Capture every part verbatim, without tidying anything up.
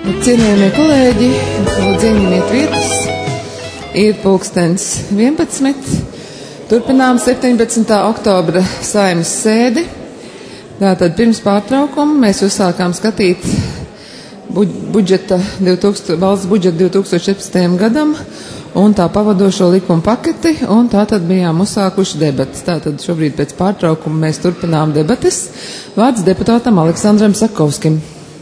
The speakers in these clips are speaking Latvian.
Cienījamie kolēģi, lūdzu ieņemiet vietas. Ir pulkstens vienpadsmit. Turpinām septiņpadsmitā oktobra Saeimas sēdi. Tātad pirms pārtraukuma mēs uzsākām skatīt budžeta divtūkstoš, valsts budžeta divi tūkstoši četrpadsmitajam gadam un tā pavadošo likumu paketi, un tātad bijām uzsākuši debatas. Tātad šobrīd pēc pārtraukuma mēs turpinām debatas. Vārds deputātam Aleksandram Sakovskim.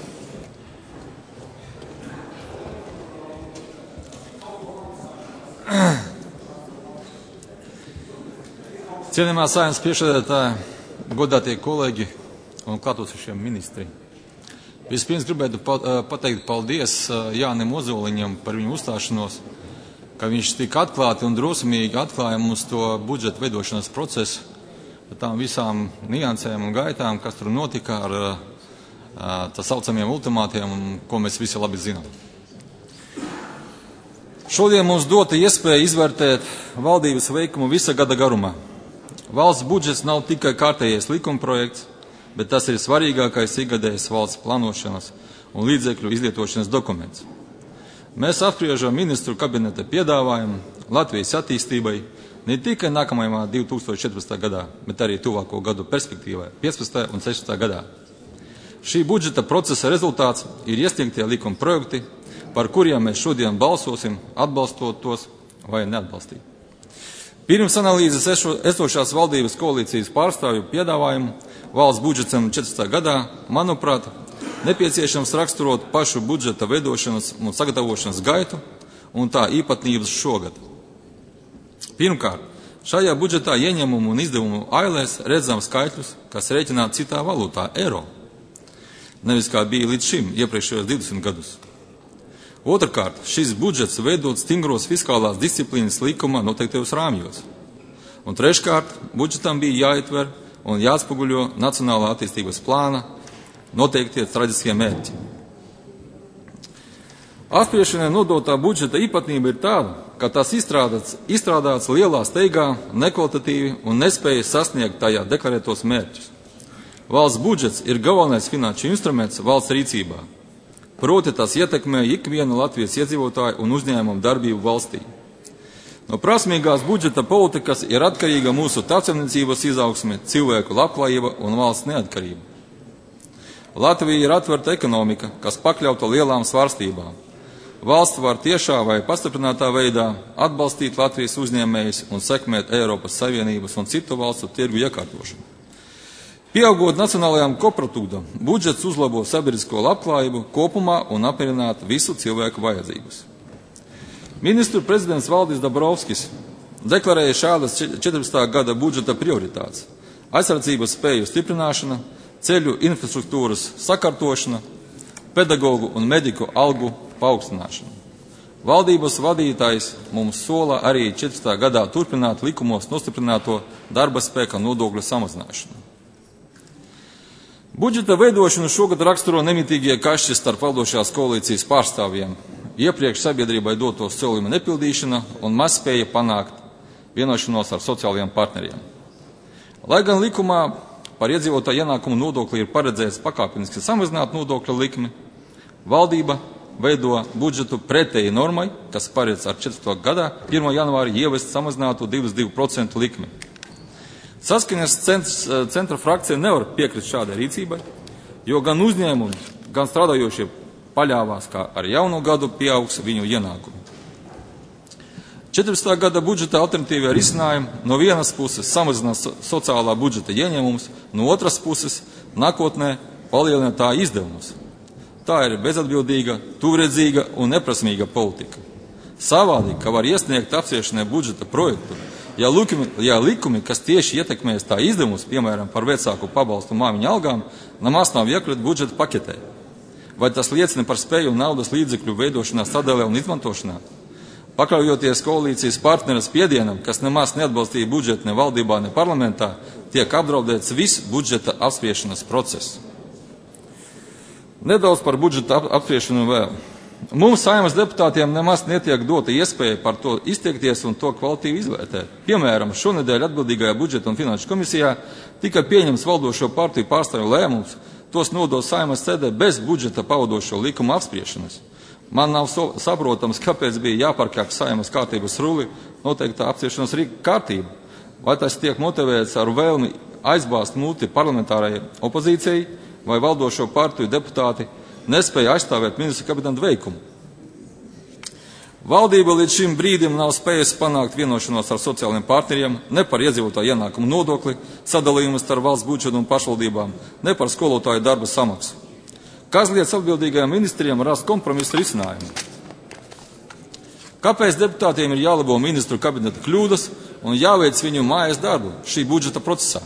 Cienījamā Saeimas priekšsēdētāja, godātie kolēģi un klātosošie ministri. Vispirms gribētu pateikt paldies Jānim Ozoliņam par viņu uzstāšanos, ka viņš tik atklāti un drosmīgi atklāja mums to budžeta veidošanas procesu, par tām visām niansēm un gaitām, kas tur notika ar tā saucamiem ultimātiem, ko mēs visi labi zinām. Šodien mums dota iespēja izvērtēt valdības veikumu visa gada garumā. Valsts budžets nav tikai kārtējais likumprojekts, bet tas ir svarīgākais ikgadējais valsts plānošanas un līdzekļu izlietošanas dokuments. Mēs apspriežam ministru kabineta piedāvājumu Latvijas attīstībai ne tikai nākamajā divi tūkstoši četrpadsmitajā gadā, bet arī tuvāko gadu perspektīvā piecpadsmitajā un sešpadsmitajā gadā. Šī budžeta procesa rezultāts ir iesniegtie likuma projekti, par kuriem mēs šodien balsosim, atbalstot tos vai neatbalstīt. Pirms analīzes esošās valdības koalīcijas pārstāvju piedāvājumu valsts budžetam četrpadsmitajā gadā, manuprāt, nepieciešams raksturot pašu budžeta veidošanas un sagatavošanas gaitu un tā īpatnības šogad. Pirmkārt, šajā budžetā ieņemumu un izdevumu ailēs redzam skaitļus, kas rēķināti citā valūtā – eiro, nevis kā bija līdz šim iepriekšējos divdesmit gadus. Otrkārt, šis budžets veidot stingros fiskālās disciplīnas likuma noteiktajos rāmjos. Un treškārt, budžetam bija jāietver un jāatspoguļo nacionālā attīstības plāna noteiktie strateģiskie mērķi. Apspriešanai nodotā budžeta īpatnība ir tāda, ka tas izstrādāts, izstrādāts lielā steigā, nekvalitatīvi un nespēja sasniegt tajā deklarētos mērķus. Valsts budžets ir galvenais finanšu instruments valsts rīcībā. Proti tas ietekmē ikvienu Latvijas iedzīvotāju un uzņēmumu darbību valstī. No prasmīgās budžeta politikas ir atkarīga mūsu tautsaimniecības izaugsme, cilvēku labklājība un valsts neatkarība. Latvija ir atverta ekonomika, kas pakļauta lielām svārstībām. Valsts var tiešā vai pastiprinātā veidā atbalstīt Latvijas uzņēmējus un sekmēt Eiropas Savienības un citu valstu tirgu iekārtošanu. Pieaugot nacionālajām koproduktam, budžets uzlabo sabiedrisko labklājību kopumā un apmierinātu visu cilvēku vajadzības. Ministru prezidents Valdis Dabrovskis deklarēja šādas četrpadsmitā gada budžeta prioritātes – aizsardzības spēju stiprināšana, ceļu infrastruktūras sakārtošana, pedagogu un mediku algu paaugstināšana. Valdības vadītājs mums sola arī četrpadsmitā gadā turpināt likumos nostiprināto darba spēka nodokļu samazināšanu. Budžeta veidošanu šogad raksturo nemitīgie kašķi starp valdošās koalīcijas pārstāvjiem, iepriekš sabiedrībai doto solījumu nepildīšana un mazspēja panākt vienošanos ar sociālajiem partneriem. Lai gan likumā par iedzīvotāju ienākumu nodokli ir paredzēts pakāpeniski samazināt nodokļu likmi, valdība veido budžetu pretēji normai, kas paredz ar četrpadsmitajā gadā pirmā janvāra ievest samazinātu divdesmit divu procentu likmi. Saskaņas centra frakcija nevar piekrist šādai rīcībai, jo gan uzņēmumi, gan strādājošie paļāvās, kā ar jauno gadu pieaugs viņu ienākumi. četrpadsmitā gada budžeta alternatīvie risinājumi no vienas puses samazinās sociālā budžeta ieņēmumus, no otras puses nākotnē palielina tā izdevumus. Tā ir bezatbildīga, tuvredzīga un neprasmīga politika. Savādi, ka var iesniegt apspriešanai budžeta projektu, Ja likumi, ja likumi, kas tieši ietekmēs tā izdevumus, piemēram, par vecāku pabalstu māmiņu algām, nemaz nav iekļauti budžeta paketē. Vai tas liecina par spēju naudas līdzekļu veidošanā, sadalē un izmantošanā? Pakļaujoties koalīcijas partneru spiedienam, kas nemaz neatbalstīja budžetu ne valdībā, ne parlamentā, tiek apdraudēts viss budžeta apspriešanas process. Nedaudz par budžeta apspriešanu vēl. Mums Saeimas deputātiem nemaz netiek dota iespēja par to izteikties un to kvalitīvi izvērtēt. Piemēram, šonedēļ atbildīgajā budžeta un finanšu komisijā tika pieņems valdošo partiju pārstāvju lēmums tos nodos Saeimas sēdē bez budžeta pavadošo likumu apspriešanas. Man nav so, saprotams, kāpēc bija jāparkāp Saeimas kārtības rulli noteiktā apspriešanas kārtība. Vai tas tiek motivēts ar vēlmi aizbāzt muti parlamentārajai opozīcijai, vai valdošo partiju deputāti nespēja aizstāvēt ministra kabineta veikumu. Valdība līdz šim brīdim nav spējusi panākt vienošanos ar sociālajiem partneriem ne par iedzīvotāju ienākumu nodokli, sadalījumu starp valsts budžetu un pašvaldībām, ne par skolotāju darba samaksu. Kas liedz atbildīgajiem ministriem rast kompromisu risinājumu? Kāpēc deputātiem ir jālabo ministru kabineta kļūdas un jāveic viņu mājas darbu šī budžeta procesā?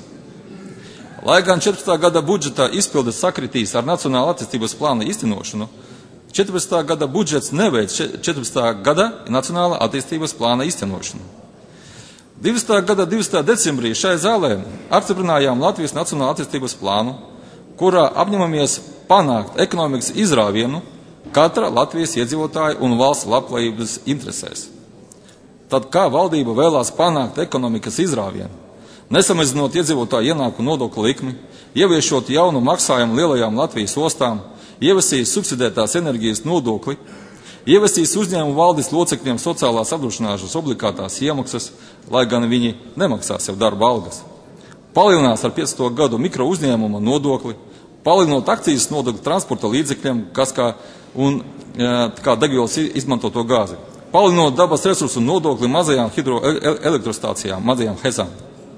Lai gan četrpadsmitā gada budžeta izpilde sakritīs ar Nacionāla attīstības plāna īstenošanu, četrpadsmitā gada budžets neveic četrpadsmitā gada Nacionāla attīstības plāna īstenošanu. divdesmitā gada divdesmitā decembrī šai zālē apstiprinājām Latvijas Nacionāla attīstības plānu, kurā apņemamies panākt ekonomikas izrāvienu katra Latvijas iedzīvotāja un valsts labklājības interesēs. Tad kā valdība vēlās panākt ekonomikas izrāvienu? Nesamazinot iedzīvotāju ienākumu nodokļu likmi, ieviešot jaunu maksājumu lielajām Latvijas ostām, ievesīs subsidētās enerģijas nodokli, ievesīs uzņēmumu valdes locekļiem sociālās apdrošināšanas obligātās iemaksas, lai gan viņi nemaksās jau darba algas. Palielinās ar piecdesmito gadu mikro uzņēmuma nodokli, palielinot akcijas nodokli transporta līdzekļiem, kas kā, un, kā degvielas izmantoto gāzi. Palielinot dabas resursu nodokli mazajām hidroelektrostācijām, mazajām hezām.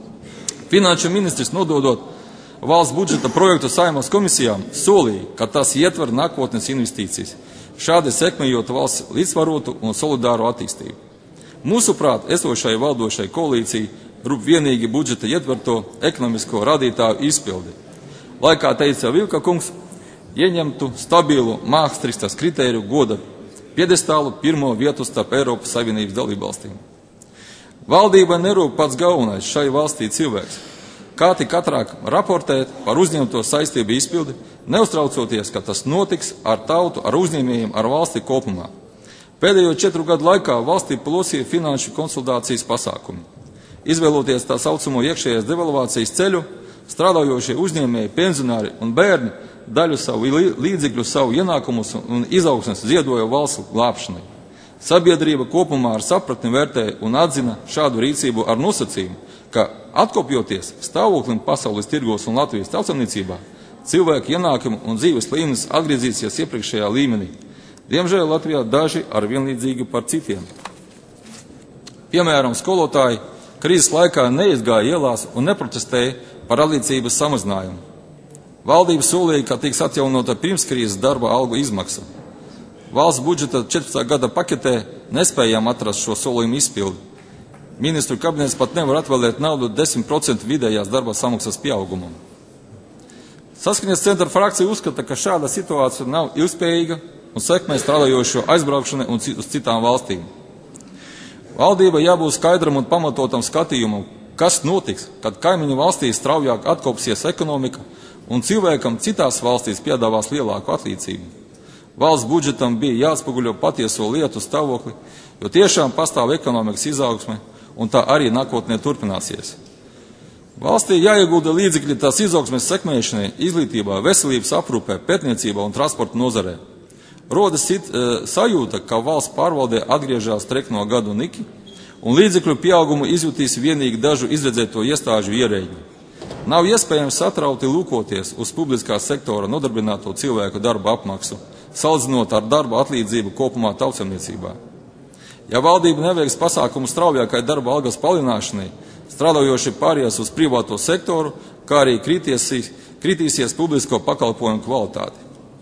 Finanšu ministrs nododot valsts budžeta projektu Saeimas komisijām solīja, ka tas ietver nākotnes investīcijas, šādi sekmējot valsts līdzsvarotu un solidāru attīstību. Mūsuprāt, esošai valdošai koalīcijai rūp vienīgi budžeta ietverto ekonomisko radītāju izpildi. Lai, kā teica Vilka kungs, ieņemtu stabilu Māstrihtas kritēriju goda piedestālu pirmo vietu starp Eiropas Savienības dalībvalstīm. Valdībai nerūp pats galvenais šai valstī cilvēks. Kā tik katrāk raportēt par uzņemto saistību izpildi, neuztraucoties, ka tas notiks ar tautu, ar uzņēmējiem, ar valsti kopumā. Pēdējo četru gadu laikā valstī plosīja finanšu konsolidācijas pasākumi. Izvēloties tā saucamo iekšējās devalvācijas ceļu, strādājošie uzņēmēji, pensionāri un bērni daļu savu līdzekļu, savu ienākumus un izaugsmes ziedoja valsts glābšanai. Sabiedrība kopumā ar sapratni vērtēja un atzina šādu rīcību ar nosacījumu, ka atkopjoties stāvoklim pasaules tirgos un Latvijas tautsaimniecībā, cilvēku ienākumu un dzīves līmenis atgriezīsies iepriekšējā līmenī. Diemžēl Latvijā daži ar vienlīdzīgi par citiem. Piemēram, skolotāji krīzes laikā neizgāja ielās un neprotestēja par atlīdzības samazinājumu. Valdība solīja, ka tiks atjaunota pirmskrīzes darba algu izmaksa. Valsts budžeta četrpadsmitā gada paketē nespējām atrast šo solījumu izpildi. Ministru kabinets pat nevar atvēlēt naudu desmit procentu vidējās darba samaksas pieaugumam. Saskaņas centra frakcija uzskata, ka šāda situācija nav ilgspējīga un sekmē strādājošo aizbraukšanai un uz citām valstīm. Valdība jābūt skaidram un pamatotam skatījumam, kas notiks, kad kaimiņu valstīs straujāk atkopsies ekonomika un cilvēkam citās valstīs piedāvās lielāku atlīdzību. Valsts budžetam bija jāatspoguļo patieso lietu stāvokli, jo tiešām pastāv ekonomikas izaugsme, un tā arī nākotnē turpināsies. Valstī jāiegulda līdzekļi tās izaugsmes sekmēšanai, izglītībā, veselības aprūpē, pētniecībā un transporta nozarē. Rodas sit, e, sajūta, ka valsts pārvaldē atgriežās trekno gadu niki, un līdzekļu pieaugumu izjutīs vienīgi dažu izredzēto iestāžu ierēģi. Nav iespējams satrauti lūkoties uz publiskā sektora nodarbināto cilvēku darba apmaksu, salīdzinot ar darba atlīdzību kopumā tautsaimniecībā. Ja valdība neveiks pasākumu straujākai darba algas palielināšanai, strādājoši pāries uz privāto sektoru, kā arī kritīsies, kritīsies publisko pakalpojumu kvalitāti.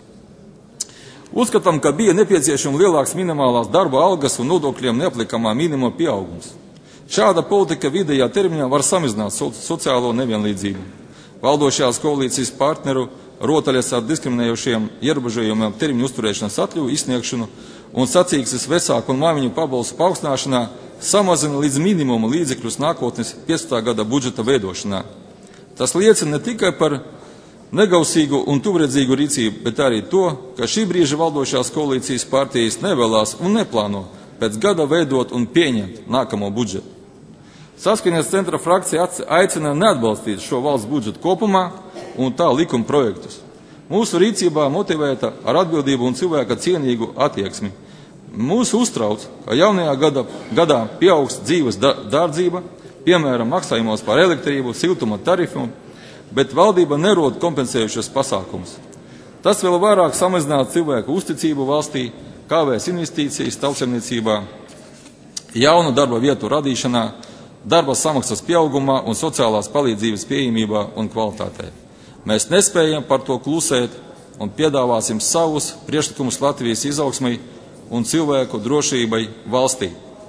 Uzskatām, ka bija nepieciešama lielāks minimālās darba algas un nodokļiem neaplikamā minimuma pieaugums. Šāda politika vidējā termiņā var samazināt so, sociālo nevienlīdzību. Valdošās koalīcijas partneru rotaļas ar diskriminējošiem ierobežojumiem termiņu uzturēšanas atļauju izsniegšanu un sacīkstes vecāku un māmiņu pabalstu paaugstināšanā samazina līdz minimumu līdzekļus nākotnes piecdesmitā gada budžeta veidošanā. Tas liecina ne tikai par negausīgu un tuvredzīgu rīcību, bet arī to, ka šī brīža valdošās koalīcijas partijas nevēlās un neplāno pēc gada veidot un pieņemt nākamo budžetu. Saskaņas centra frakcija aicina neatbalstīt šo valsts budžetu kopumā un tā likuma projektus. Mūsu rīcībā motivēta ar atbildību un cilvēka cienīgu attieksmi. Mūsu uztrauc, ka jaunajā gada, gadā pieaugs dzīves dārdzība, piemēram, maksājumos par elektrību, siltuma tarifu, bet valdība nerod kompensējušas pasākumus. Tas vēl vairāk samazināt cilvēku uzticību valstī, kāvēs investīcijas tautsemniecībā, jaunu darba vietu radīšanā, darba samaksas pieaugumā un sociālās palīdzības pieejamībā un kvalitātē. Mēs nespējam par to klusēt un piedāvāsim savus priekšlikumus Latvijas izaugsmai un cilvēku drošībai valstī.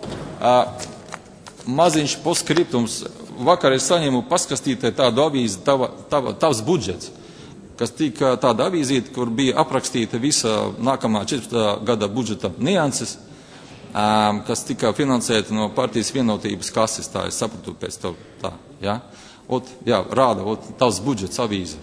Maziņš postskriptums. Vakar es saņēmu paskastītē tādu avīzi tava, tava, tavs budžets, kas tika tāda avīzīte, kur bija aprakstīta visa nākamā četrpadsmitā gada budžeta nianses, kas tika finansēta no partijas vienotības kases, tā es sapratu pēc to, tā, ja? Ot, jā, rāda, ot, tavs budžets avīze.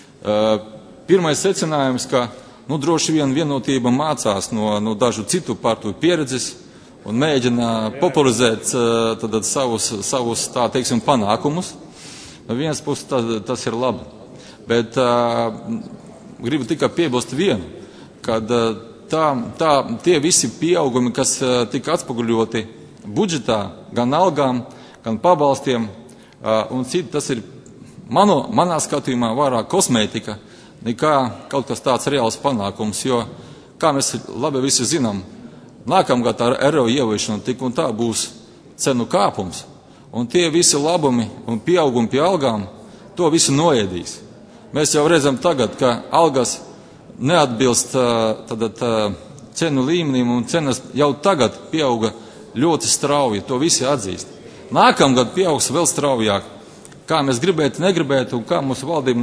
Pirmais secinājums, ka, nu, droši vien vienotība mācās no, no dažu citu partiju pieredzes, un mēģina popularizēt tad, savus, savus, tā teiksim, panākumus. No vienas puses tas, tas ir labi. Bet uh, gribu tikai piebilst vienu, kad uh, tā, tā, tie visi pieaugumi, kas uh, tika atspoguļoti budžetā, gan algām, gan pabalstiem, uh, un citi, tas ir mano, manā skatījumā vairāk kosmētika, nekā kaut kas tāds reāls panākums, jo, kā mēs labi visi zinām, nākamgad ar eiro ieviešanu tik un tā būs cenu kāpums, un tie visi labumi un pieaugumi pie algām to visu noēdīs. Mēs jau redzam tagad, ka algas neatbilst tātad, cenu līmenim, un cenas jau tagad pieauga ļoti strauji, to visi atzīst. Nākamgad pieaugs vēl straujāk, kā mēs gribētu, negribētu, un kā mūsu valdība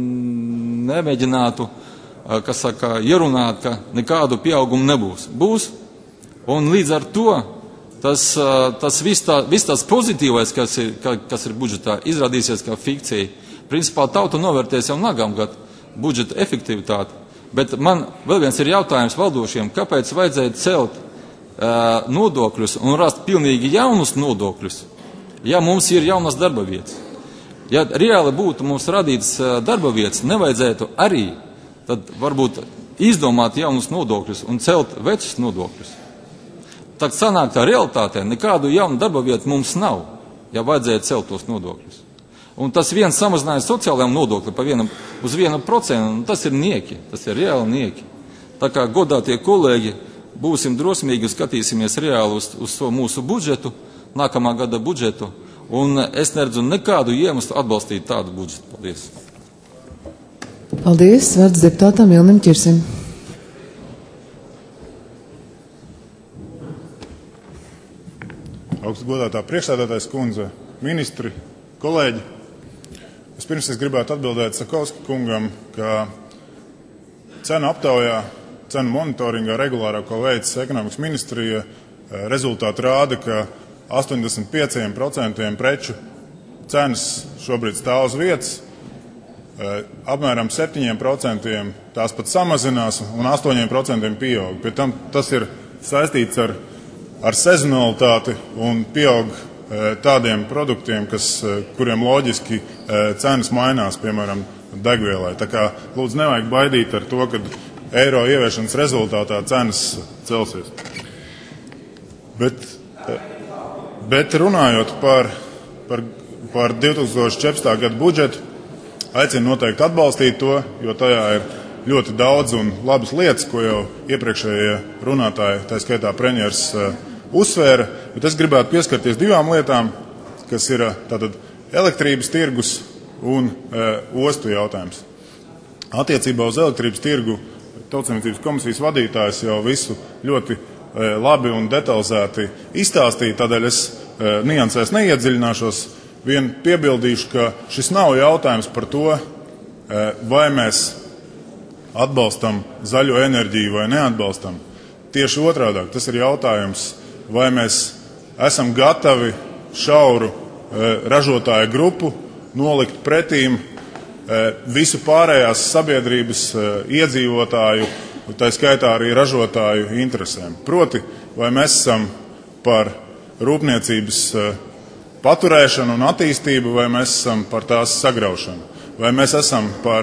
nemēģinātu, kas saka, ierunāt, ka nekādu pieaugumu nebūs. Būs. Un līdz ar to tas, tas viss tā, vis tās pozitīvais, kas ir, kas ir budžetā, izrādīsies kā fikcija. Principā tauta novērtēs jau nākamgad budžeta efektivitāti. Bet man vēl viens ir jautājums valdošiem, kāpēc vajadzēja celt uh, nodokļus un rast pilnīgi jaunus nodokļus, ja mums ir jaunas darba vietas. Ja reāli būtu mums radīts uh, darba vietas, nevajadzētu arī tad varbūt izdomāt jaunus nodokļus un celt vecus nodokļus. Tad sanāk tā realitātē, nekādu jaunu darba vietu mums nav, ja vajadzēja celt tos nodokļus. Un tas viens samazinājums sociālajiem nodokļiem pa vienam, uz vienu procentu, tas ir nieki, tas ir reāli nieki. Tā kā godātie kolēģi, būsim drosmīgi un skatīsimies reāli uz, uz to mūsu budžetu, nākamā gada budžetu, un es neredzu nekādu iemeslu atbalstīt tādu budžetu. Paldies. Paldies. Vārds deputātam Vilnim Ķirsim. Augstgodātā priekšsēdētājas kundze, ministri, kolēģi. Vispirms es gribētu atbildēt Sakovska kungam, ka cenu aptaujā, cenu monitoringā regulārā, ko veic ekonomikas ministrija, rezultāti rāda, ka astoņdesmit pieci procenti preču cenas šobrīd stāv uz vietas, apmēram septiņi procenti tās pat samazinās un astoņi procenti pieaug. Pie tam tas ir saistīts ar ar sezonalitāti un pieaug e, tādiem produktiem, kas, e, kuriem loģiski e, cenas mainās, piemēram, degvielai. Tā kā lūdzu nevajag baidīt ar to, ka eiro ieviešanas rezultātā cenas celsies. Bet, e, bet runājot par, par, par divi tūkstoši četrpadsmitā gada budžetu, aicinu noteikti atbalstīt to, jo tajā ir ļoti daudz un labas lietas, ko jau iepriekšējie runātāji, tā skaitā premjers, uh, uzsvēra, bet es gribētu pieskarties divām lietām, kas ir tātad elektrības tirgus un uh, ostu jautājums. Attiecībā uz elektrības tirgu Tautsaimniecības komisijas vadītājs jau visu ļoti uh, labi un detalizēti izstāstīja, tādēļ es uh, niansēs neiedziļināšos, vien piebildīšu, ka šis nav jautājums par to, uh, vai mēs atbalstam zaļo enerģiju vai neatbalstam. Tieši otrādāk, tas ir jautājums, vai mēs esam gatavi šauru e, ražotāju grupu nolikt pretīm e, visu pārējās sabiedrības e, iedzīvotāju, tā skaitā arī ražotāju interesēm. Proti, vai mēs esam par rūpniecības e, paturēšanu un attīstību, vai mēs esam par tās sagraušanu, vai mēs esam par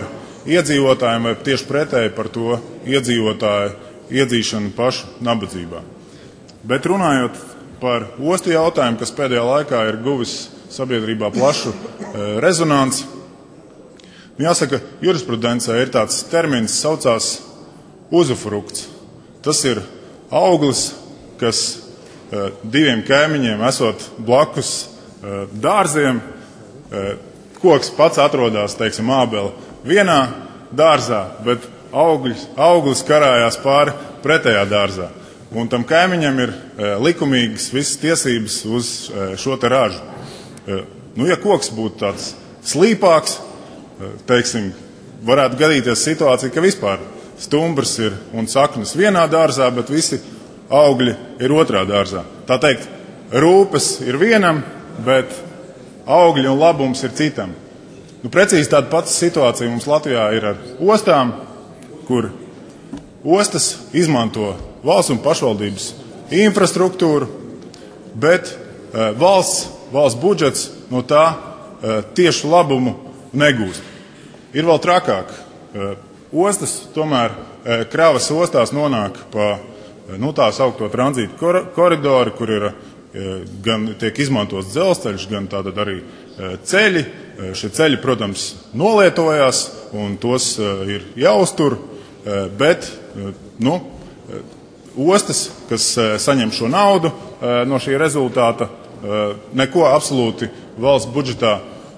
iedzīvotājiem vai tieši pretēji par to iedzīvotāju iedzīšanu pašu nabadzībā. Bet runājot par ostu jautājumu, kas pēdējā laikā ir guvis sabiedrībā plašu rezonanci, jāsaka, jurisprudencē ir tāds termins, saucās uzufrukts. Tas ir auglis, kas diviem kaimiņiem esot blakus dārziem, koks pats atrodas, teiksim, ābeli vienā dārzā, bet auglis, auglis karājās pāri pretējā dārzā. Un tam kaimiņam ir likumīgas visas tiesības uz šo te ražu. Nu, ja koks būtu tāds slīpāks, teiksim, varētu gadīties situācija, ka vispār stumbrs ir un saknes vienā dārzā, bet visi augļi ir otrā dārzā. Tā teikt, rūpes ir vienam, bet augļi un labums ir citam. Nu, precīzi tāda pati situācija mums Latvijā ir ar ostām, kur ostas izmanto valsts un pašvaldības infrastruktūru, bet e, valsts, valsts budžets no tā e, tiešu labumu negūst. Ir vēl trakāk. E, ostas tomēr e, kravas ostās nonāk pa e, nu, tā saukto tranzītu kor, koridoru, kur ir gan tiek izmantots dzelzceļš, gan tātad arī ceļi. Šie ceļi, protams, nolietojās un tos ir jāuztur, bet nu, ostas, kas saņem šo naudu no šī rezultāta, neko absolūti valsts budžetā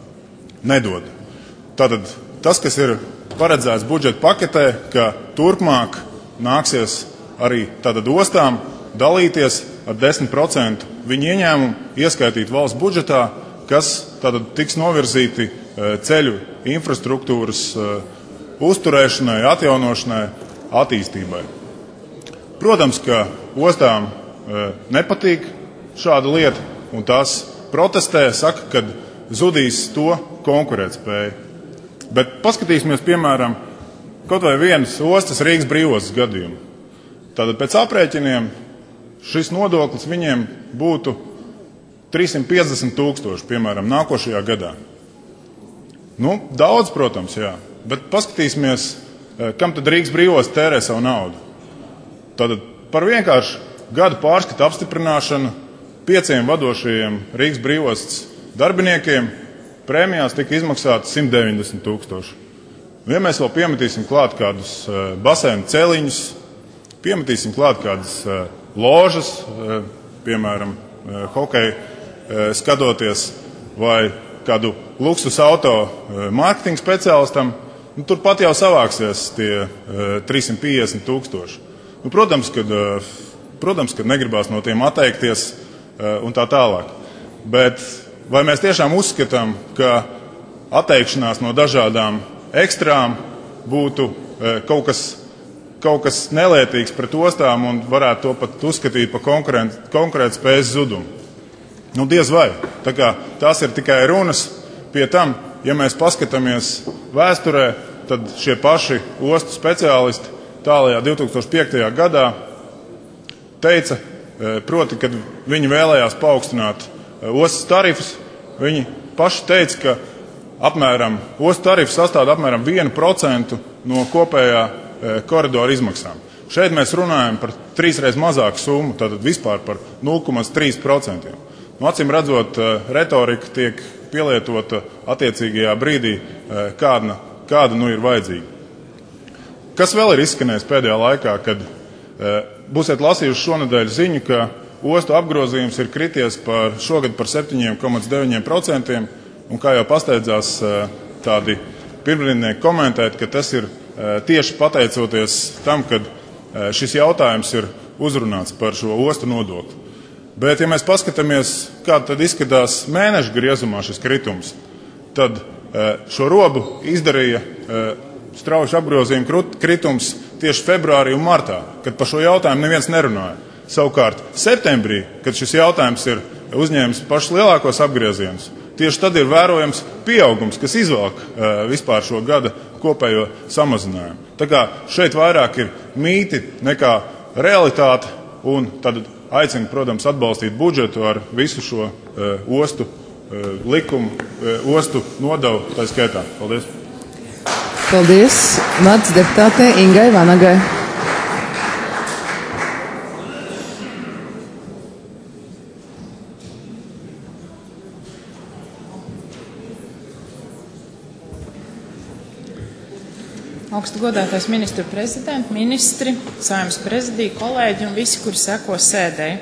nedod. Tātad tas, kas ir paredzēts budžeta paketē, ka turpmāk nāksies arī tātad ostām dalīties ar desmit procentu viņu ieņēmumu, ieskaitīt valsts budžetā, kas tātad tiks novirzīti ceļu infrastruktūras uzturēšanai, atjaunošanai, attīstībai. Protams, ka ostām nepatīk šāda lieta, un tās protestē, saka, ka zudīs to konkurētspēju. Bet paskatīsimies, piemēram, kaut vai vienas ostas Rīgas brīvostas gadījumu. Tātad pēc aprēķiniem šis nodoklis viņiem būtu trīssimt piecdesmit tūkstoši, piemēram, nākošajā gadā. Nu, daudz, protams, jā, bet paskatīsimies, kam tad Rīgas brīvostas tērē savu naudu. Tātad par vienkārši gadu pārskatu apstiprināšanu pieciem vadošajiem Rīgas brīvostas darbiniekiem prēmijās tika izmaksāti simt deviņdesmit tūkstoši. Ja mēs vēl piemetīsim klāt kādus basēnu celiņus, piemetīsim klāt kādas ložas, piemēram, hokeju skatoties, vai kādu luksus auto mārketinga speciālistam, nu, turpat jau savāksies tie trīssimt piecdesmit tūkstoši. Nu, protams, kad, protams, kad negribās no tiem atteikties un tā tālāk. Bet vai mēs tiešām uzskatām, ka atteikšanās no dažādām ekstrām būtu kaut kas kaut kas nelietīgs pret ostām un varētu to pat uzskatīt par konkurēt spējas zudumu? Nu, diez vai. Tā kā tās ir tikai runas. Pie tam, ja mēs paskatāmies vēsturē, tad šie paši ostu speciālisti tālajā divi tūkstoši piektajā gadā teica, proti, kad viņi vēlējās paaugstināt ostas tarifus, viņi paši teica, ka apmēram ostu tarifs sastāv apmēram vienu procentu no kopējā koridoru izmaksām. Šeit mēs runājam par trīsreiz mazāku summu, tātad vispār par nulle komats trīs procenti. Nu, acīm redzot, retorika tiek pielietota attiecīgajā brīdī, kāda, kāda nu ir vajadzīga. Kas vēl ir izskanējis pēdējā laikā, kad būsiet lasījuši šonedēļ ziņu, ka ostu apgrozījums ir krities par šogad par septiņi komats deviņi procenti, un kā jau pasteidzās tādi pirmrindnieki komentēt, ka tas ir tieši pateicoties tam, kad šis jautājums ir uzrunāts par šo ostu nodokli. Bet, ja mēs paskatāmies, kā tad izskatās mēneša griezumā šis kritums, tad šo robu izdarīja strauji apgrozījuma kritums tieši februārī un martā, kad par šo jautājumu neviens nerunāja. Savukārt septembrī, kad šis jautājums ir uzņēmis pašus lielākos apgriezienus, tieši tad ir vērojams pieaugums, kas izvelk vispār šo gada kopējo samazinājumu. Tā kā šeit vairāk ir mīti nekā realitāte, un tad aicinu, protams, atbalstīt budžetu ar visu šo uh, ostu uh, likumu, uh, ostu nodevu tā skaitā. Paldies! Paldies. Vārds deputātei Ingai Vanagai. Augstu godātais ministru prezidenti, ministri, Saeimas prezidija, kolēģi un visi, kuri seko sēdēji.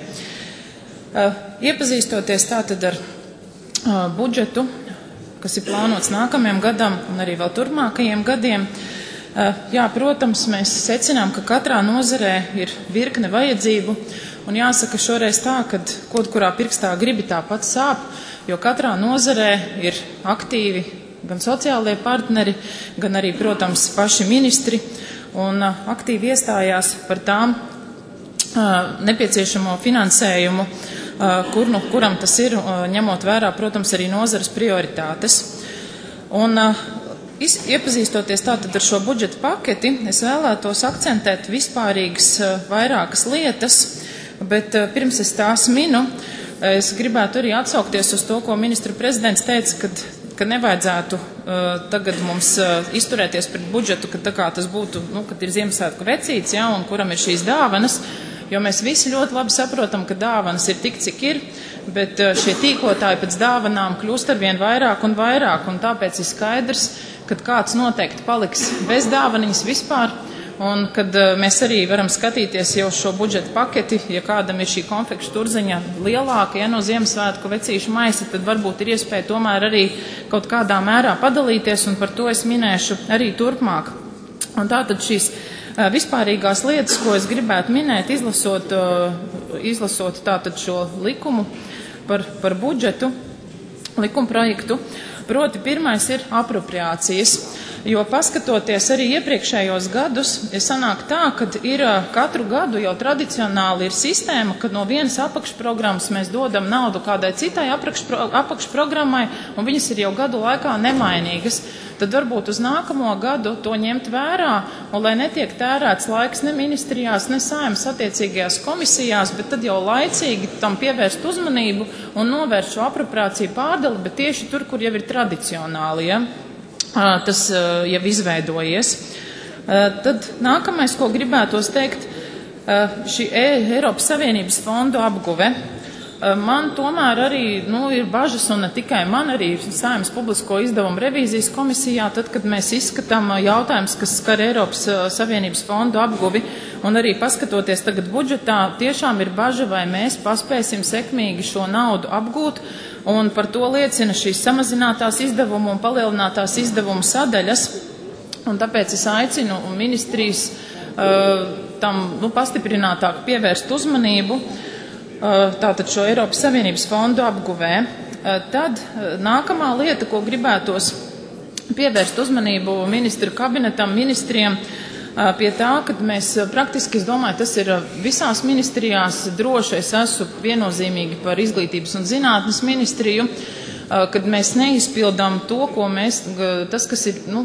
Uh, iepazīstoties tātad ar uh, budžetu, kas ir plānots nākamajam gadam un arī vēl turpmākajiem gadiem, uh, jā, protams, mēs secinām, ka katrā nozarē ir virkne vajadzību, un jāsaka šoreiz tā, ka kaut kurā pirkstā gribi tāpat sāp, jo katrā nozarē ir aktīvi gan sociālie partneri, gan arī, protams, paši ministri, un uh, aktīvi iestājās par tām uh, nepieciešamo finansējumu, uh, kur, nu, kuram tas ir, uh, ņemot vērā, protams, arī nozares prioritātes. Un, uh, iz, iepazīstoties tātad ar šo budžeta paketi, es vēlētos akcentēt vispārīgas uh, vairākas lietas, bet uh, pirms es tās minu, es gribētu arī atsaukties uz to, ko ministra prezidents teica, kad ka nevajadzētu uh, tagad mums uh, izturēties pret budžetu, ka tā kā tas būtu, nu, kad ir Ziemassvētku vecīts, ja, un kuram ir šīs dāvanas, jo mēs visi ļoti labi saprotam, ka dāvanas ir tik, cik ir, bet uh, šie tīklotāji pēc dāvanām kļūst arvien vairāk un vairāk, un tāpēc ir skaidrs, ka kāds noteikti paliks bez dāvaniņas vispār, un kad uh, mēs arī varam skatīties jau šo budžeta paketi, ja kādam ir šī konfekšu turzeņa lielāka, ja no Ziemassvētku vecīšu maisa, tad varbūt ir iespēja tomēr arī kaut kādā mērā padalīties, un par to es minēšu arī turpmāk. Un tātad šīs uh, vispārīgās lietas, ko es gribētu minēt, izlasot, uh, izlasot tātad šo likumu par, par budžetu, likuma projektu, proti pirmais ir apropriācijas. Jo paskatoties arī iepriekšējos gadus, ir sanāk tā, ka ir katru gadu jau tradicionāli ir sistēma, ka no vienas apakšprogrammas mēs dodam naudu kādai citai apakšpro, apakšprogrammai, un viņas ir jau gadu laikā nemainīgas. Tad varbūt uz nākamo gadu to ņemt vērā, un lai netiek tērēts laiks ne ministrijās, ne Saeimas attiecīgajās komisijās, bet tad jau laicīgi tam pievērst uzmanību un novērst šo apropriāciju pārdali, bet tieši tur, kur jau ir tradicionāli, ja? Tas jau izveidojies. Tad nākamais, ko gribētos teikt, šī Eiropas Savienības fondu apguve. Man tomēr arī nu, ir bažas, un ne tikai man, arī Saeimas publisko izdevumu revīzijas komisijā, tad, kad mēs izskatām jautājumus, kas skar Eiropas Savienības fondu apguvi, un arī paskatoties tagad budžetā, tiešām ir baža, vai mēs paspēsim sekmīgi šo naudu apgūt, un par to liecina šīs samazinātās izdevumu un palielinātās izdevumu sadaļas, un tāpēc es aicinu ministrijas uh, tam nu, pastiprinātāk pievērst uzmanību, uh, tātad šo Eiropas Savienības fondu apguvē. Uh, tad uh, nākamā lieta, ko gribētos pievērst uzmanību ministru kabinetam, ministriem, pie tā, kad mēs praktiski, es domāju, tas ir visās ministrijās droši, es esmu viennozīmīgi par izglītības un zinātnes ministriju, kad mēs neizpildām to, ko mēs, tas, kas ir, nu,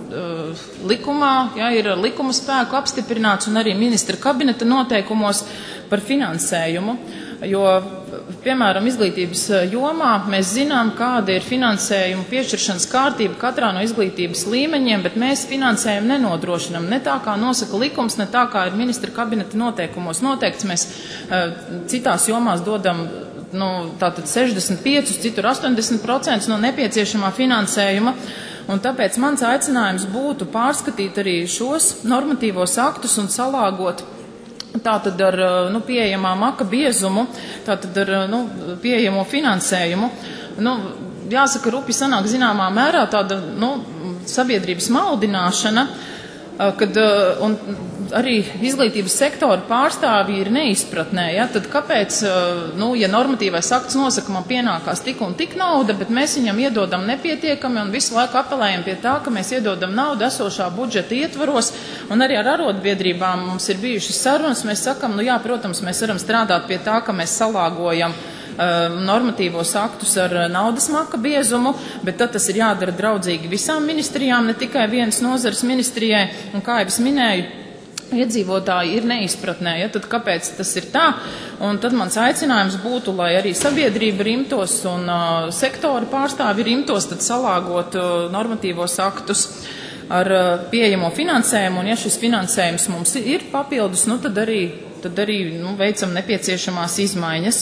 likumā, ja, ir likuma spēku apstiprināts un arī ministra kabineta noteikumos par finansējumu, jo, piemēram, izglītības jomā mēs zinām, kāda ir finansējuma piešķiršanas kārtība katrā no izglītības līmeņiem, bet mēs finansējumu nenodrošinam. Ne tā, kā nosaka likums, ne tā, kā ir ministra kabineta noteikumos noteikts. Mēs uh, citās jomās dodam nu, tātad sešdesmit pieci, citur astoņdesmit procenti no nepieciešamā finansējuma. Un tāpēc mans aicinājums būtu pārskatīt arī šos normatīvos aktus un salāgot tātad ar nu, pieejamā maka biezumu, tātad ar nu, pieejamo finansējumu. Nu, jāsaka, rupi sanāk zināmā mērā tāda nu, sabiedrības maldināšana, kad un arī izglītības sektora pārstāvji ir neizpratnē, ja, tad kāpēc, nu, ja normatīvais akts nosaka, man pienākās tik un tik nauda, bet mēs viņam iedodam nepietiekami un visu laiku apelējam pie tā, ka mēs iedodam naudu esošā budžeta ietvaros, un arī ar arotbiedrībām mums ir bijušas sarunas, mēs sakam, nu jā, protams, mēs varam strādāt pie tā, ka mēs salāgojam normatīvos aktus ar naudas maka biezumu, bet tad tas ir jādara draudzīgi visām ministrijām, ne tikai vienas nozares ministrijai, un kā jau es minēju, iedzīvotāji ir neizpratnē, ja, tad kāpēc tas ir tā, un tad mans aicinājums būtu, lai arī sabiedrība rimtos un uh, sektora pārstāvi rimtos, tad salāgot uh, normatīvos aktus. ar pieejamo finansējumu, un ja šis finansējums mums ir papildus, nu tad arī, tad arī nu, veicam nepieciešamās izmaiņas.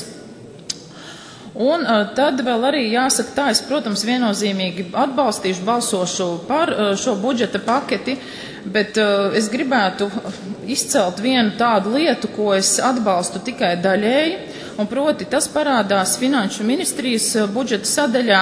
Un uh, tad vēl arī jāsaka tā, es, protams, viennozīmīgi atbalstīšu, balsošu par uh, šo budžeta paketi, bet uh, es gribētu izcelt vienu tādu lietu, ko es atbalstu tikai daļēji, un proti tas parādās Finanšu ministrijas uh, budžeta sadaļā,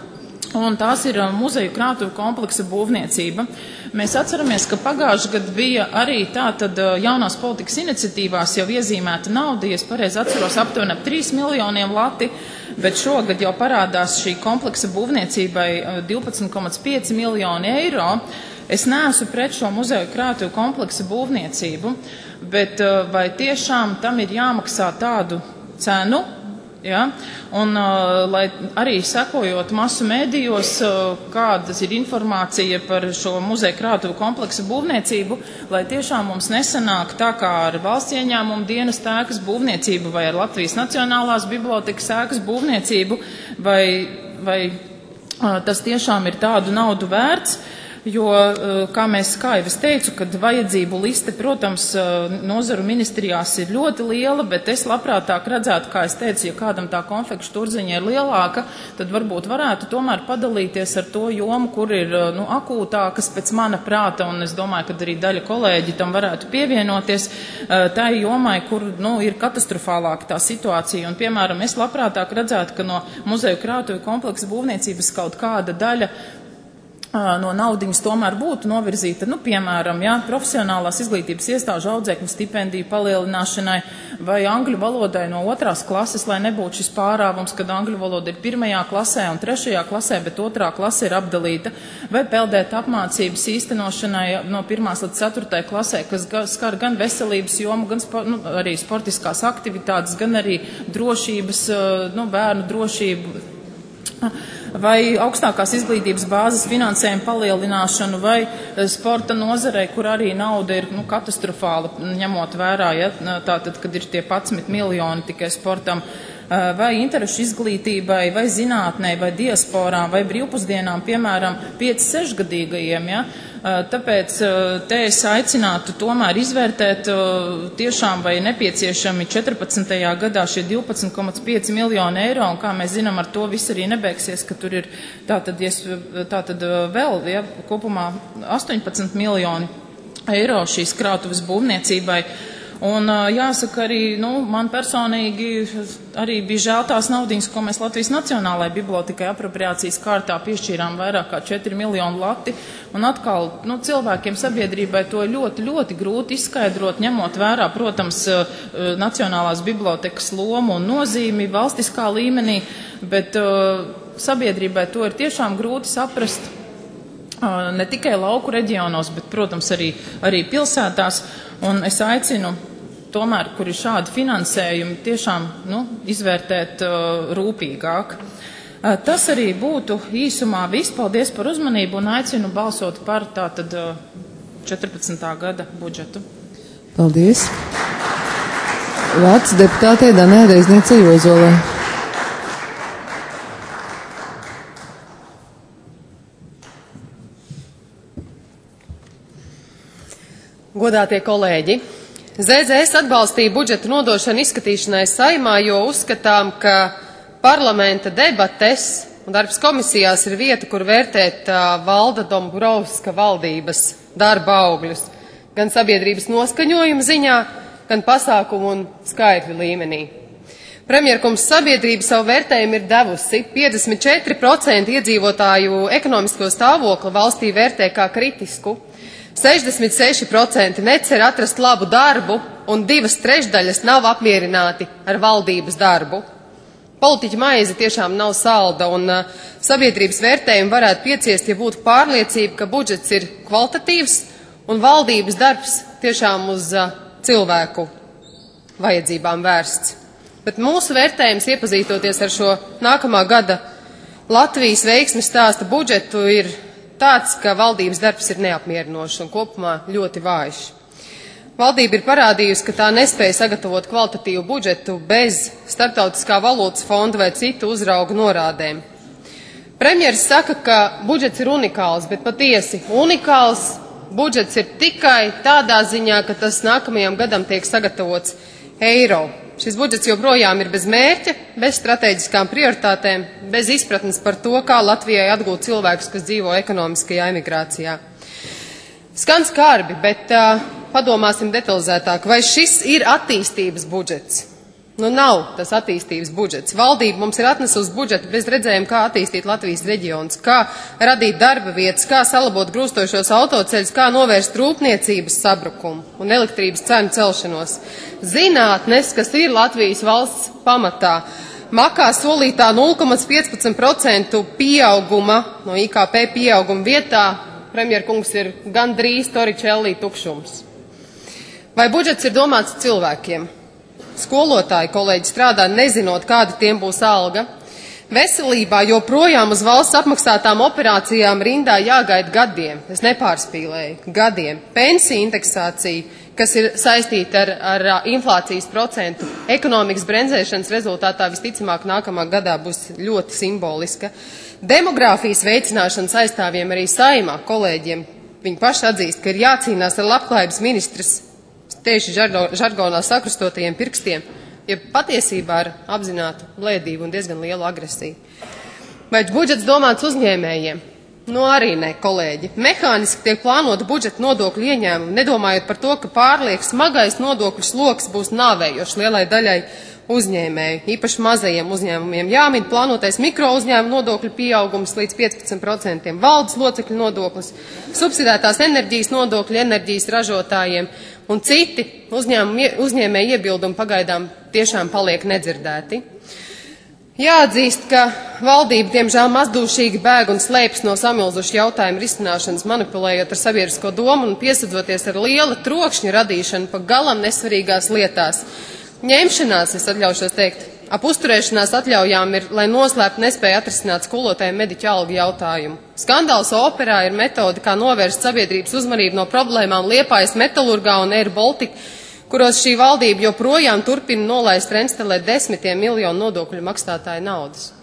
un tās ir uh, muzeju krātuvu kompleksa būvniecība. Mēs atceramies, ka pagājuši gadu bija arī tā tad jaunās politikas iniciatīvās jau iezīmēta nauda, ja es pareizi atceros, aptuveni ap trīs miljoniem lati, bet šogad jau parādās šī kompleksa būvniecībai divpadsmit komats pieci miljoni eiro. Es neesmu pret šo muzeju krātuvu kompleksa būvniecību, bet vai tiešām tam ir jāmaksā tādu cenu? Ja? Un, uh, lai arī sekojot masu mēdījos, uh, kādas ir informācija par šo muzeju krātuvu kompleksa būvniecību, lai tiešām mums nesanāk tā kā ar valsts ieņēmumu dienas ēkas būvniecību vai ar Latvijas Nacionālās bibliotekas ēkas būvniecību, vai, vai uh, tas tiešām ir tādu naudu vērts. Jo, kā mēs, kā jau es teicu, kad vajadzību liste, protams, nozaru ministrijās ir ļoti liela, bet es labprātāk redzētu, kā es teicu, ja kādam tā konfekšu turziņa ir lielāka, tad varbūt varētu tomēr padalīties ar to jomu, kur ir nu, akūtākas pēc mana prāta, un es domāju, ka arī daļa kolēģi tam varētu pievienoties, tai jomai, kur nu, ir katastrofālāka tā situācija. Un, piemēram, es labprātāk redzētu, ka no muzeju krātuvu kompleksa būvniecības kaut kāda daļa no naudiņas tomēr būtu novirzīta, nu, piemēram, jā, profesionālās izglītības iestāžu audzēkņu stipendiju palielināšanai vai angļu valodai no otrās klases, lai nebūtu šis pārāvums, kad angļu valoda ir pirmajā klasē un trešajā klasē, bet otrā klase ir apdalīta, vai peldēt apmācības īstenošanai no pirmās līdz ceturtai klasē, kas skar gan veselības jomu, gan spo, nu, arī sportiskās aktivitātes, gan arī drošības, nu, bērnu drošību, vai augstākās izglītības bāzes finansējumu palielināšanu, vai sporta nozarei, kur arī nauda ir nu, katastrofāla, ņemot vērā, ja, tātad, kad ir tie padsmit miljoni tikai sportam, vai interešu izglītībai, vai zinātnei, vai diasporām, vai brīvpusdienām, piemēram, pieci sešgadīgajiem, ja. Tāpēc te es aicinātu tomēr izvērtēt tiešām, vai nepieciešami četrpadsmitajā gadā šie divpadsmit komats pieci miljoni eiro, un kā mēs zinām, ar to viss arī nebeigsies, ka tur ir tātad, tātad vēl, ja, kopumā astoņpadsmit miljoni eiro šīs krātuves būvniecībai. Un jāsaka arī, nu, man personīgi arī bija žēl tās naudiņas, ko mēs Latvijas Nacionālajai bibliotekai apropriācijas kārtā piešķīrām vairāk kā četri miljoni lati. Un atkal, nu, cilvēkiem sabiedrībai to ļoti, ļoti grūti izskaidrot, ņemot vērā, protams, Nacionālās bibliotekas lomu un nozīmi valstiskā līmenī, bet uh, sabiedrībai to ir tiešām grūti saprast. Uh, ne tikai lauku reģionos, bet, protams, arī, arī pilsētās. Un es aicinu tomēr, kur ir šādi finansējumi, tiešām nu, izvērtēt uh, rūpīgāk. Uh, tas arī būtu īsumā viss. Paldies par uzmanību un aicinu balsot par tātad uh, četrpadsmitā gada budžetu. Paldies. Vārds deputātei Danai Reizniecei Ozolai. Godātie kolēģi, Z Z S atbalstīja budžeta nodošanu izskatīšanai Saeimā, jo uzskatām, ka parlamenta debates un darbs komisijās ir vieta, kur vērtēt uh, Valda Dombrovska valdības darba augļus, gan sabiedrības noskaņojuma ziņā, gan pasākumu un skaitļu līmenī. Premjerkungs sabiedrība savu vērtējumu ir devusi. piecdesmit četri procenti iedzīvotāju ekonomisko stāvokli valstī vērtē kā kritisku. sešdesmit seši procenti necer atrast labu darbu un divas trešdaļas nav apmierināti ar valdības darbu. Politiķa maize tiešām nav salda un uh, sabiedrības vērtējumu varētu pieciest, ja būtu pārliecība, ka budžets ir kvalitatīvs un valdības darbs tiešām uz uh, cilvēku vajadzībām vērsts. Bet mūsu vērtējums, iepazīstoties ar šo nākamā gada Latvijas veiksmes stāsta budžetu, ir tāds, ka valdības darbs ir neapmierinošs un kopumā ļoti vājš. Valdība ir parādījusi, ka tā nespēja sagatavot kvalitatīvu budžetu bez Starptautiskā valūtas fonda vai citu uzraugu norādēm. Premjeras saka, ka budžets ir unikāls, bet patiesi unikāls budžets ir tikai tādā ziņā, ka tas nākamajam gadam tiek sagatavots eiro. Šis budžets joprojām ir bez mērķa, bez strateģiskām prioritātēm, bez izpratnes par to, kā Latvijai atgūt cilvēkus, kas dzīvo ekonomiskajā emigrācijā. Skan skarbi, bet uh, padomāsim detalizētāk, vai šis ir attīstības budžets? Nu, nav tas attīstības budžets. Valdība mums ir atnesusi budžetu bez redzējuma, kā attīstīt Latvijas reģionus, kā radīt darba vietas, kā salabot grūstošos autoceļus, kā novērst rūpniecības sabrukumu un elektrības cenu celšanos. Zinātnes, kas ir Latvijas valsts pamatā, makā solītā nulle komats piecpadsmit procenti pieauguma, no I K P pieauguma vietā, premjerkungs, ir gandrīz Toričellī tukšums. Vai budžets ir domāts cilvēkiem? Skolotāji, kolēģi, strādā nezinot, kāda tiem būs alga. Veselībā joprojām uz valsts apmaksātām operācijām rindā jāgaida gadiem. Es nepārspīlēju. Gadiem. Pensija indeksācija, kas ir saistīta ar, ar inflācijas procentu, ekonomikas bremzēšanas rezultātā visticamāk nākamā gadā būs ļoti simboliska. Demogrāfijas veicināšanas aizstāvjiem arī Saeimā kolēģiem. Viņi paši atzīst, ka ir jācīnās ar labklājības ministras tieši žargonā sakrustotajiem pirkstiem, ja patiesībā ar apzinātu blēdību un diezgan lielu agresiju. Vai budžets domāts uzņēmējiem? Nu arī ne, kolēģi. Mehāniski tiek plānota budžeta nodokļu ieņēmumi, nedomājot par to, ka pārliek smagais nodokļu sloks būs nāvējošs lielai daļai uzņēmēju, īpaši mazajiem uzņēmumiem. Jāmin plānotais mikro uzņēmumu nodokļu pieaugums līdz piecpadsmit procentiem, valdes locekļu nodoklis, subsidētās enerģijas nodokļu enerģijas ražotājiem un citi uzņēmēju iebildumi pagaidām tiešām paliek nedzirdēti. Jāatzīst, ka valdība, diemžēl, mazdūšīgi bēg un slēpjas no samilzušu jautājumu risināšanas, manipulējot ar sabiedrisko domu un piesadzoties ar liela trokšņa radīšanu pa galam nesvarīgās lietās. Ņemšanās, es atļaušos teikt, ap uzturēšanās atļaujām ir, lai noslēptu nespēja atrisināt skolotāju mediķu algu jautājumu. Skandāls operā ir metode, kā novērst sabiedrības uzmanību no problēmām Liepājas Metalurgā un Air Baltica, kuros šī valdība joprojām turpina nolaist reinstalēt desmitiem miljonu nodokļu maksātāju naudas.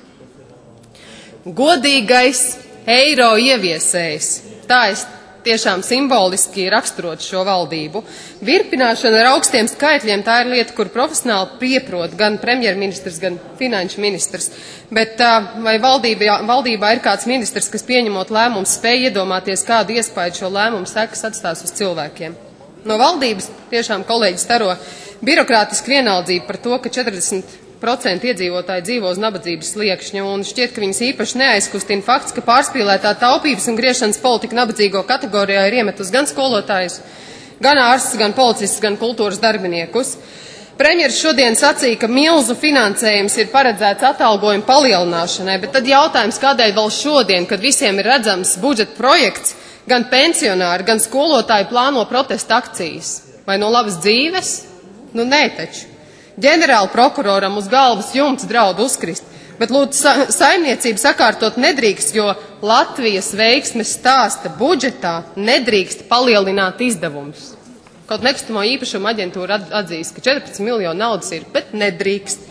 Godīgais eiro ieviesējs. Tā es tiešām simboliski raksturot šo valdību. Virpināšana ar augstiem skaitļiem, tā ir lieta, kur profesionāli pieprot gan premjerministrs, gan finanšu ministrs. Bet vai valdībā, valdībā ir kāds ministrs, kas pieņemot lēmumus spēj iedomāties, kādu iespēju šo lēmumu sekas atstās uz cilvēkiem? No valdības tiešām kolēģi staro birokrātiski vienaldzību par to, ka četrdesmit procenti iedzīvotāji dzīvo uz nabadzības sliekšņa, un šķiet, ka viņas īpaši neaizkustina fakts, ka pārspīlētā taupības un griešanas politika nabadzīgo kategorijā ir iemetus gan skolotājus, gan ārstus, gan policistus, gan kultūras darbiniekus. Premjeras šodien sacīja, ka milzu finansējums ir paredzēts atalgojumu palielināšanai, bet tad jautājums, kādēļ vēl šodien, kad visiem ir redzams budžeta projekts, gan pensionāri, gan skolotāji plāno protesta akcijas? Vai no labas dzīves? Nu, nē taču. Ģenerāla prokuroram uz galvas jumts draud uzkrist, bet lūdzu sa saimniecību sakārtot nedrīkst, jo Latvijas veiksmes stāsta budžetā nedrīkst palielināt izdevumus. Kaut nekustamo īpašumu aģentūra atzīst, ka četrpadsmit miljonu naudas ir, bet nedrīkst.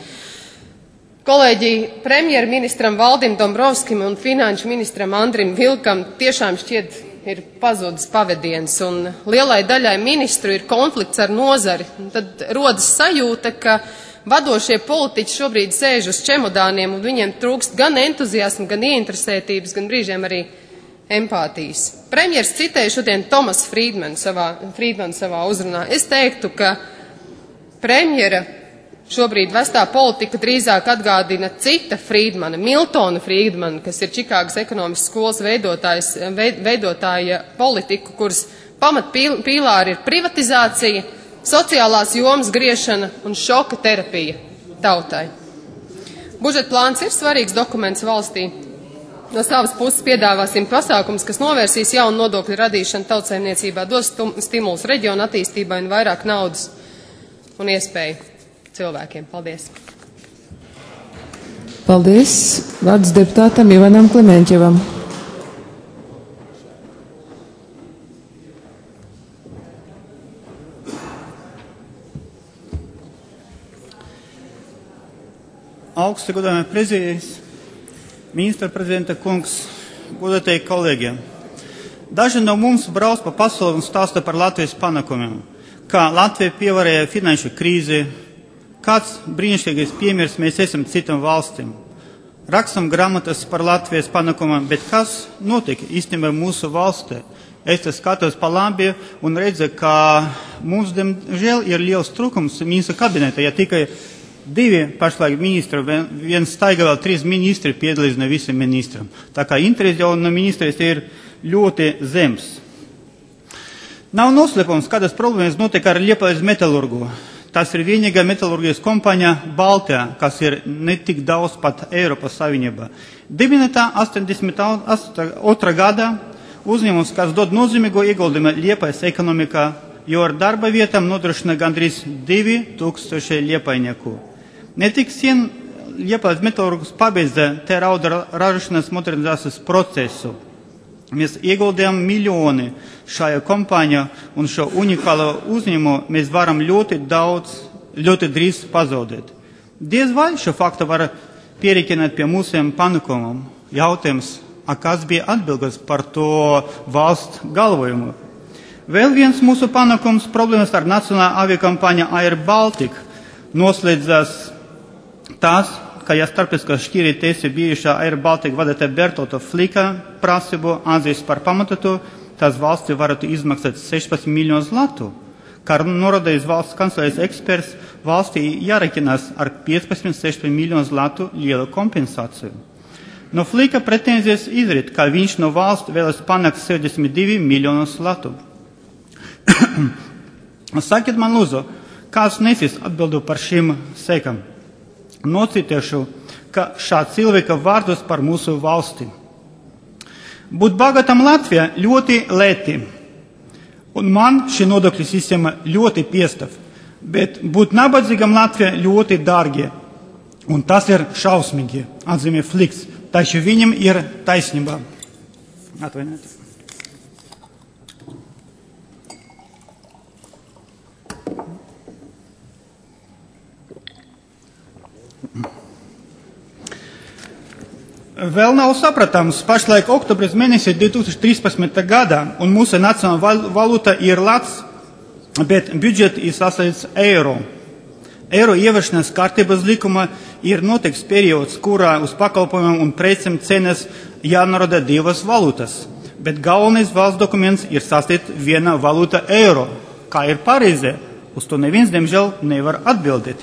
Kolēģi, premjerministram Valdim Dombrovskim un finanšu ministram Andrim Vilkam tiešām šķiet ir pazudis pavediens, un lielai daļai ministru ir konflikts ar nozari. Tad rodas sajūta, ka vadošie politiķi šobrīd sēž uz čemodāniem, un viņiem trūkst gan entuziasma, gan ieinteresētības, gan brīžiem arī empātijas. Premjers citēja šodien Tomas Friedmanu savā, Friedmanu savā uzrunā. Es teiktu, ka premjera šobrīd vestā politika drīzāk atgādina cita Friedmana, Miltona Friedmana, kas ir Čikāgas ekonomiskas skolas veidotājs, veidotāja politiku, kuras pamatpīlāri ir privatizācija, sociālās jomas griešana un šoka terapija tautai. Budžeta plāns ir svarīgs dokuments valstī. No savas puses piedāvāsim pasākums, kas novērsīs jaunu nodokļu radīšanu tautsaimniecībā, dos stimulus reģionu attīstībai un vairāk naudas un iespēju cilvēkiem. Paldies. Paldies. Vārds deputātam Ivanam Klemenķevam. Augsti godājumie prezidijas, Ministra prezidenta kungs, godātie kolēģi. Daži no mums brauc pa pasauli un stāsta par Latvijas panākumiem, kā Latvija pievarēja finanšu krīzi, kāds brīnišķīgais piemērs mēs esam citam valstīm. Rakstam grāmatas par Latvijas panākumiem, bet kas notika īstenībā mūsu valstī? Es te skatos pa labi un redzu, ka mums, diemžēl, ir liels trūkums ministra kabineta, ja tikai divi pašlaik ministri, viens staiga vēl trīs ministri piedalīs no visiem ministram. Tā kā interesi jau no ministrijas ir ļoti zems. Nav noslēpums, kādas problēmas notiek ar Liepājas metalurgu. Tas ir vienīgā metalurgijas kompānija Baltijā, kas ir ne tik daudz pat Eiropas Savienībā. Dibinātā astoņdesmit otrā gadā uzņēmums, kas dod nozīmīgu ieguldījumu Liepājas ekonomikā, jo ar darba vietām nodrošina gandrīz divi tūkstoši liepājnieku. Ne tik sen Liepājas metalurgus pabeidza tērauda ražošanas modernizācijas procesu. Mēs ieguldījām miljoni šajā kompānijā un šo unikālo uzņēmumu mēs varam ļoti daudz, ļoti drīz pazaudēt. Diez vai šo faktu var pierēķināt pie mūsiem panākumiem. Jautājums, a kas bija atbildīgs par to valsts galvojumu? Vēl viens mūsu panākums problēmas ar nacionālā aviokompāniju Air Baltica noslēdzās tās, ka ja starptautiskās šķīrītiesa bijušā Air Baltica vadītāja Bertolta Flika prasību atzīst par pamatotu, tās valstī varētu izmaksāt sešpadsmit miljonus latu. Kā norādījis valsts kanclējas eksperts, valstī jāreķinās ar piecpadsmit līdz sešpadsmit miljonus latu lielu kompensāciju. No Flika pretenzijas izrit, ka viņš no valsts vēlas panākt sešdesmit divi miljonus latu. Sakiet man lūdzu, kāds nesīs atbildu par šīm sekām? Nocitēšu, ka šā cilvēka vārdus par mūsu valsti. Būt bagātam Latvijā ļoti lēti, un man šī nodokļu sistēma ļoti piestāv, bet būt nabadzīgam Latvijā ļoti dārgi, un tas ir šausmīgi, atzīmē Fliks, taču viņam ir taisnība. Atvainojiet. Vēl nav sapratams, pašlaik oktobris mēnesī divi tūkstoši trīspadsmitā gadā, un mūsu nacionāla valūta ir lats, bet budžeti ir sasniedz eiro. Eiro ieviešanas kārtības likuma ir noteikts periods, kurā uz pakalpojumiem un precēm cenas jānorāda divas valūtas, bet galvenais valsts dokuments ir sasniegt viena valūta eiro. Kā ir pareizi? Uz to neviens, diemžēl, nevar atbildēt.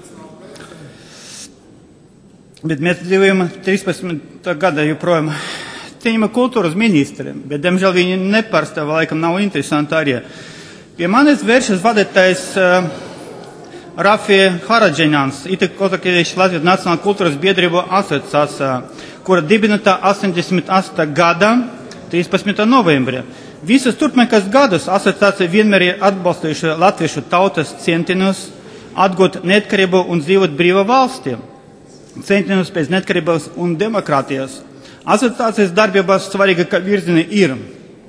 Bet mēs dzīvojam trīspadsmitā gada joprojām cienījama kultūras ministri, bet, diemžēl, viņi nepārstāv, laikam nav interesanti arī. Pie manis vēršas vadītājs uh, Rafi Haradžaņāns, Itakotakievišs Latvijas Nacionālā kultūras biedrību asociācijā, kura dibināta astoņdesmit astotajā gadā, trīspadsmitā novembrī. Visas turpmākās gadus asociācija vienmēr ir atbalstījuši latviešu tautas centienus atgūt neatkarību un dzīvot brīvā valstī. Centienus pēc neatkarības un demokrātijas. Asociācijas darbībās svarīgākā virzieni ir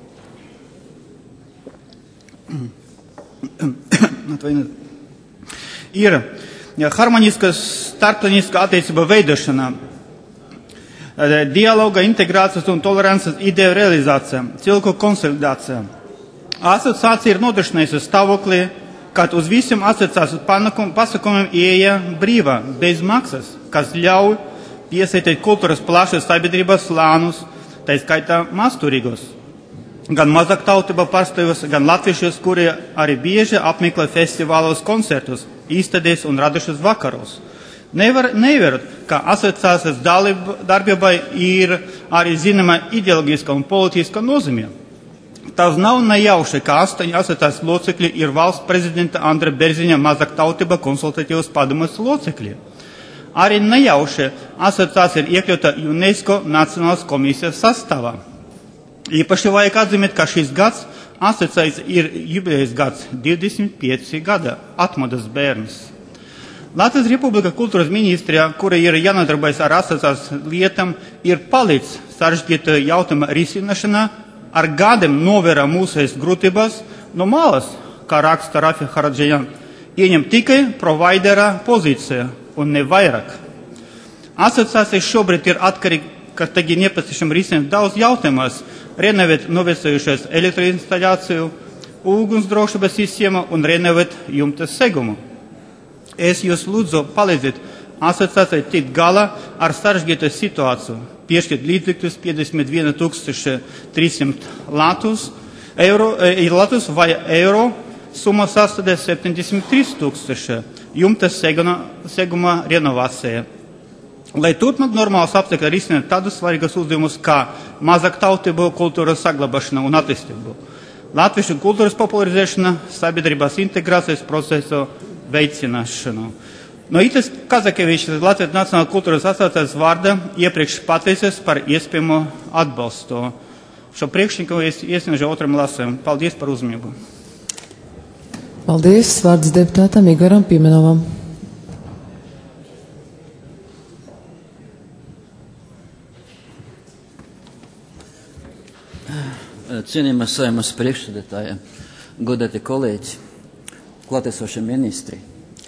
ir harmoniskas starptautiskā attiecība veidošana, dialoga, integrācijas un tolerances ideju realizācija, cilvēku konsolidācija. Asociācija ir nodrošinājusi stāvoklī, kad uz visiem asociācijas pasākumiem ieeja brīvā, bez maksas, kas ļauj piesaistīt kultūras plašas sabiedrības slānus, tā skaitā mazturīgos. Gan mazāk tautība pārstāvjos, gan latviešus, kuri arī bieži apmeklē festivālos, koncertus, izstādēs un radošos vakaros. Nevar nevarot, ka asociācijas darbībai ir arī zināma ideoloģiska un politiska nozīme. Tas nav nejauši, ka astoņi asociācijas locekļi ir valsts prezidenta Andra Bērziņa mazāk tautība konsultatīvas padomes locekļi. Arī nejauši asociācija ir iekļauta UNESCO Nacionālās komisijas sastāvā. Īpaši vajag atzīmēt, ka šis gads asociācijas ir jubilejas gads, divdesmit pieci gada atmodas bērns. Latvijas Republika kultūras ministrijā, kura ir jānodarbojas ar asociācijas lietām, ir palīdz sarežģīta jautājuma risināšanā, ar gadiem novērā mūsēs grūtības no malas, kā raksta Rafi Haradžaņāns, ieņem tikai provaidera pozīcija un ne vairāk. Asociācija šobrīd ir atkarīga ka tagad nepieciešams risināt daudz jautājumos, renovēt novecojušos elektroinstaļāciju, ugunsdrošības sistēmu un renovēt jumta segumu. Es jūs lūdzu palīdzēt asociācijai tikt galā ar sarežģītu situāciju, piešķirt līdzekļus piecdesmit viens tūkstoši trīssimti latus, eiro, e, latus vai eiro, summa sastāvē septiņdesmit trīs tūkstoši jumta seguma, seguma renovācija. Lai turpmāk normāls apstākļi risināt tādus svarīgus uzdevumus kā mazāk tautību, kultūras saglabāšana un attīstību, latviešu kultūras popularizēšana, sabiedrības integrācijas procesu veicināšanu. No Itas Kazakevičs Latvijas Nacionālās kultūras asociācijas vārda iepriekš pateicies par iespējamo atbalstu. Šo priekšlikumu es iesniedzu otram lasējumam. Paldies par uzmanību. Paldies. Vārds deputātam Igoram Pimenovam. Cienījamās Saeimas priekšsēdētāji, godāti kolēģi, klātesošie ministri.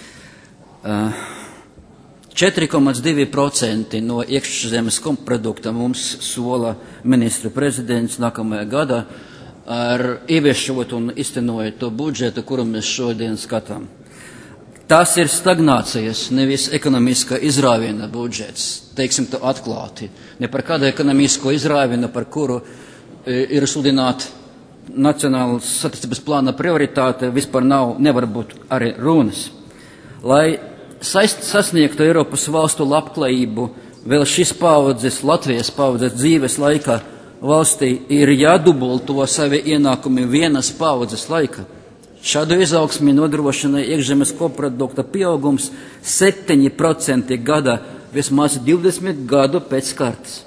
četri komats divi procenti no iekšzemes koprodukta mums sola ministra prezidents nākamajā gadā ar ieviešot un iztenojot to budžetu, kuru mēs šodien skatām. Tas ir stagnācijas, nevis ekonomiska izrāviena budžets, teiksim to atklāti. Ne par kādu ekonomisko izrāvienu, par kuru ir sludināta nacionālas attīstības plāna prioritāte, vispār nav, nevar būt arī runas. Lai sasniegtu Eiropas valstu labklājību, vēl šis paudzes, Latvijas paudzes dzīves laikā valstī ir jādubulto savi ienākumi vienas paudzes laika. Šādu izaugsmi nodrošina iekšzemes koprodukta pieaugums septiņi procenti gada vismaz divdesmit gadu pēc kārtas.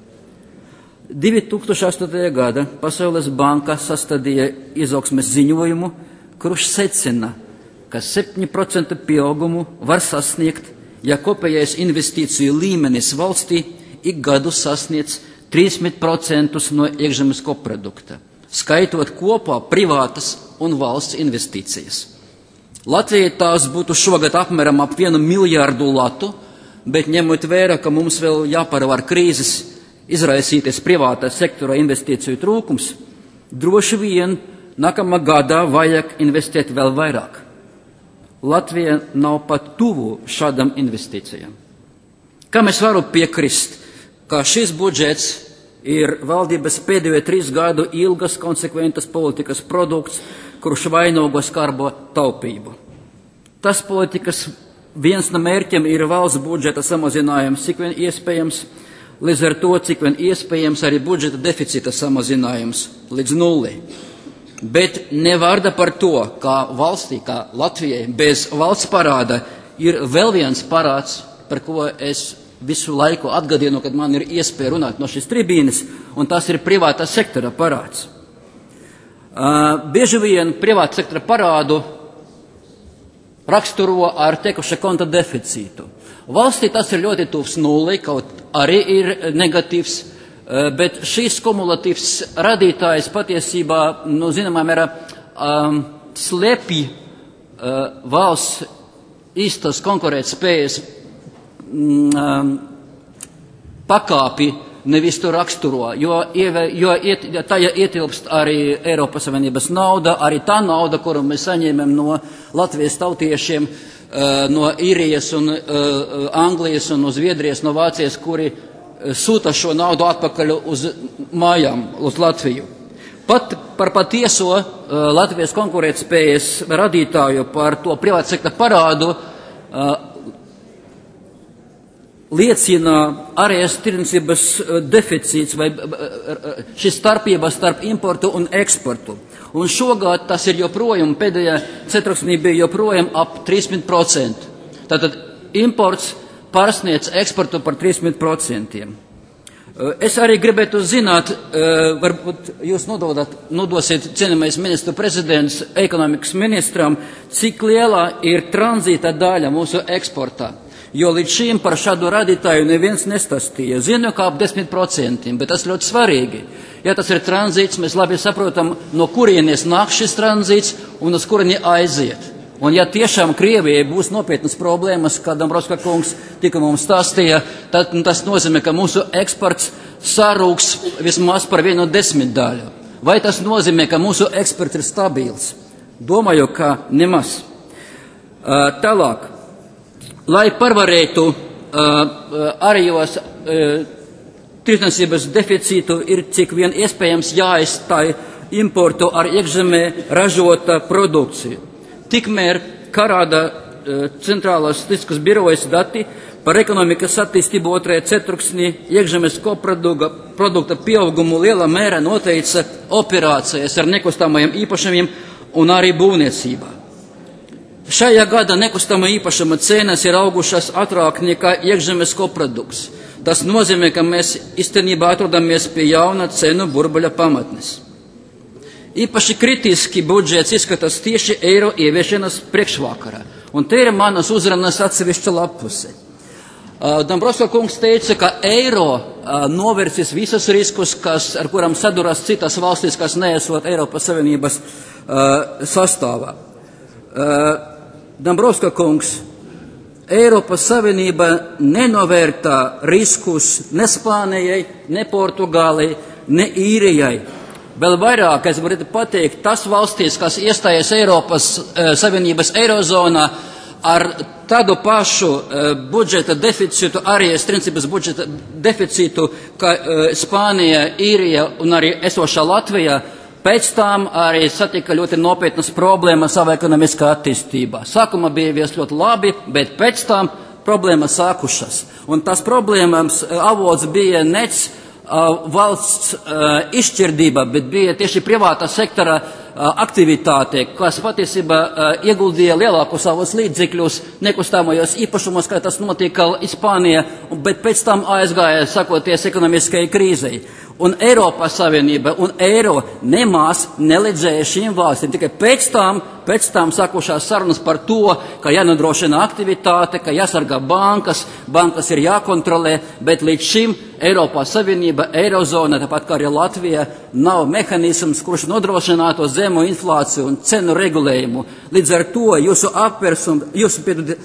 divi tūkstoši astotajā gada Pasaules banka sastādīja izaugsmes ziņojumu, kurš secina, ka septiņi procenti pieaugumu var sasniegt, ja kopējais investīciju līmenis valstī ik gadu sasniedz trīsdesmit procentus no iekšzemes koprodukta, skaitot kopā privātas un valsts investīcijas. Latvijai tās būtu šogad apmēram ap vienu miljārdu latu, bet ņemot vērā, ka mums vēl jāpārvar krīzes izraisīties privātā sektora investīciju trūkums, droši vien nākamā gadā vajag investēt vēl vairāk. Latvija nav pat tuvu šādam investīcijām. Kā mēs varam piekrist, ka šis budžets ir valdības pēdējo trīs gadu ilgas konsekventas politikas produkts, kurš vainogo skarbo taupību. Tas politikas viens no mērķiem ir valsts budžeta samazinājums, cik vien iespējams, līdz ar to, cik vien iespējams arī budžeta deficita samazinājums līdz nulli. Bet ne vārda par to, kā valstī, kā Latvijai bez valsts parāda ir vēl viens parāds, par ko es visu laiku atgādinu, kad man ir iespēja runāt no šīs tribīnes, un tas ir privātā sektora parāds. Uh, bieži vien privāta sektora parādu raksturo ar tekuša konta deficītu. Valstī tas ir ļoti tuvs nulli, kaut arī ir negatīvs, bet šīs kumulatīvs radītājs patiesībā, nu, zināmā mērā, um, slēpj uh, valsts īstas konkurētspējas um, pakāpi, nevis to raksturo, jo, jo iet, tajā ietilpst arī Eiropas Savienības nauda, arī tā nauda, kuru mēs saņēmam no Latvijas tautiešiem, uh, no Īrijas un uh, Anglijas un no Zviedrijas, no Vācijas, kuri sūta šo naudu atpakaļ uz mājām, uz Latviju. Pat par patieso uh, Latvijas konkurētspējas radītāju, par to privāta sektora parādu, uh, liecina ārējās tirdzniecības deficīts vai uh, šis starpība starp importu un eksportu. Un šogad tas ir joprojām, pēdējā ceturksnī bija joprojām ap trīsdesmit procenti. Tātad imports pārsniedz eksportu par trīsdesmit procentiem. Es arī gribētu zināt, varbūt jūs nododat, nodosiet cienījamais ministru prezidents ekonomikas ministram, cik lielā ir tranzīta daļa mūsu eksportā. Jo līdz šim par šādu radītāju neviens nestastīja. Zinu, kā ap desmit procentiem, bet tas ļoti svarīgi. Ja tas ir tranzīts, mēs labi saprotam, no kurienes nāk šis tranzīts un uz kurieni aiziet. Un ja tiešām Krievijai būs nopietnas problēmas, kā Dombrovska kungs tikko mums stāstīja, tad tas nozīmē, ka mūsu eksports sarūks vismaz par vienu desmitdaļu. Vai tas nozīmē, ka mūsu eksports ir stabils? Domāju, ka nemaz. Uh, tālāk, lai pārvarētu uh, ārējos uh, tirdzniecības deficītu, ir cik vien iespējams jāaizstāj importu ar iekšzemē ražota produkciju. Tikmēr, kā rāda uh, centrālās statistikas birojas dati par ekonomikas attīstību otrajā ceturksnī, iekšzemes koprodukta pieaugumu lielā mērā noteica operācijas ar nekustamajiem īpašumiem un arī būvniecībā. Šajā gada nekustamā īpašuma cenas ir augušas ātrāk nekā iekšzemes koprodukts. Tas nozīmē, ka mēs īstenībā atrodamies pie jauna cenu burbuļa pamatnes. Īpaši kritiski budžets izskatās tieši eiro ieviešanas priekšvakarā. Un te ir manas uzrunas atsevišķa lapuse. Uh, Dombrovska kungs teica, ka eiro uh, novērsīs visus riskus, kas, ar kurām saduras citas valstis, kas neesot Eiropas Savienības uh, sastāvā. Uh, Dombrovska kungs, Eiropas Savienība nenovērtā riskus ne Spānijai, ne Portugālei, ne Īrijai. Vēl vairāk, es varu pateikt, tas valstīs, kas iestājas Eiropas uh, Savienības eirozonā ar tādu pašu uh, budžeta deficītu, arī strīncības budžeta deficītu, kā uh, Spānija, Īrija un arī esošā Latvija, pēc tam arī satika ļoti nopietnas problēmas savā ekonomiskā attīstībā. Sākumā bija vies ļoti labi, bet pēc tam problēmas sākušas. Un tās problēmas uh, avots bija nec Uh, valsts uh, izšķirdība, bet bija tieši privātā sektora uh, aktivitāte, kas patiesībā uh, ieguldīja lielāku savus līdzekļus nekustamajos īpašumos, kā tas notika Ispānijā, bet pēc tam aizgāja sakoties ekonomiskajai krīzei. Un Eiropas Savienība un eiro nemaz nelīdzēja šīm valstīm. Tikai pēc tam, pēc tam sākušās sarunas par to, ka jānodrošina aktivitāte, ka jāsargā bankas, bankas ir jākontrolē, bet līdz šim Eiropas Savienība, eirozona, tāpat kā arī Latvija, nav mehanisms, kurš nodrošinātu zemu inflāciju un cenu regulējumu. Līdz ar to jūsu apversum, jūsu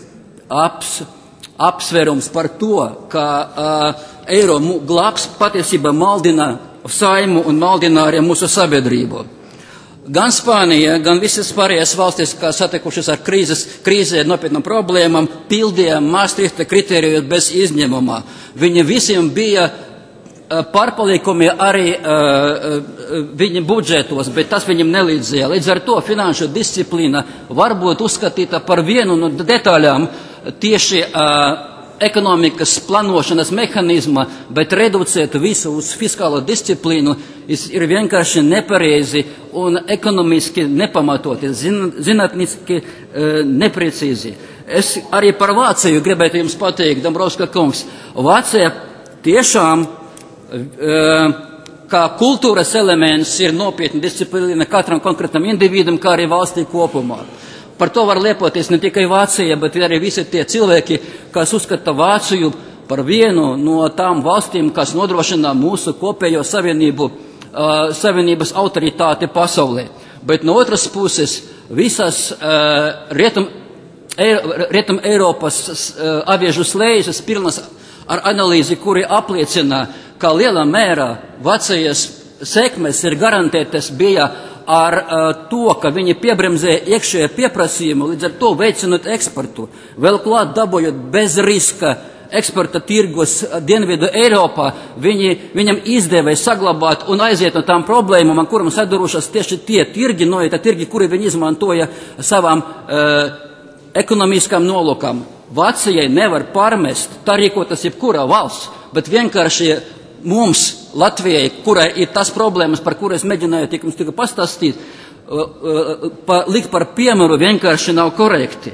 aps, apsverums par to, ka uh, eiro glābs patiesībā maldina Saimu un maldina arī mūsu sabiedrību. Gan Spānija, gan visas pārējās valstis, kas satikušas ar krīzes, krīzē nopietnām problēmām, pildīja Maastrichta kritērijus bez izņēmumā. Viņi visiem bija uh, pārpalikumi arī uh, uh, viņa budžetos, bet tas viņam nelīdzēja. Līdz ar to finanšu disciplīna var būt uzskatīta par vienu no detaļām tieši uh, ekonomikas plānošanas mehanizma, bet reducēt visu uz fiskālo disciplīnu ir vienkārši nepareizi un ekonomiski nepamatoti, zin, zinātniski uh, neprecīzi. Es arī par Vāciju gribētu jums pateikt, Dombrovska kungs. Vācija tiešām uh, kā kultūras elements ir nopietna disciplīna katram konkrētam individam, kā arī valstī kopumā. Par to var lepoties ne tikai Vācija, bet arī visi tie cilvēki, kas uzskata Vāciju par vienu no tām valstīm, kas nodrošina mūsu kopējo savienību, uh, savienības autoritāti pasaulē. Bet no otras puses, visas uh, rietum, Eiro, rietum Eiropas uh, aviežu slējas pilnas ar analīzi, kuri apliecina, ka lielā mērā Vācijas sekmes ir garantētas bija ar uh, to, ka viņi piebremzēja iekšējā pieprasījumu, līdz ar to veicinot eksportu. Vēl klāt dabojot bez riska eksporta tirgus Dienvidu Eiropā, viņi, viņam izdevās saglabāt un aiziet no tām problēmām, ar kurām sadurušas tieši tie tirgi, noieta tirgi, kuri viņi izmantoja savām uh, ekonomiskām nolūkām. Vācijai nevar pārmest, tā rīkotas jebkura valsts, bet vienkārši mums, Latvijai, kurai ir tas problēmas, par kuras es mēģināju tik jums tikai pastāstīt, uh, uh, pa, likt par piemēru vienkārši nav korekti.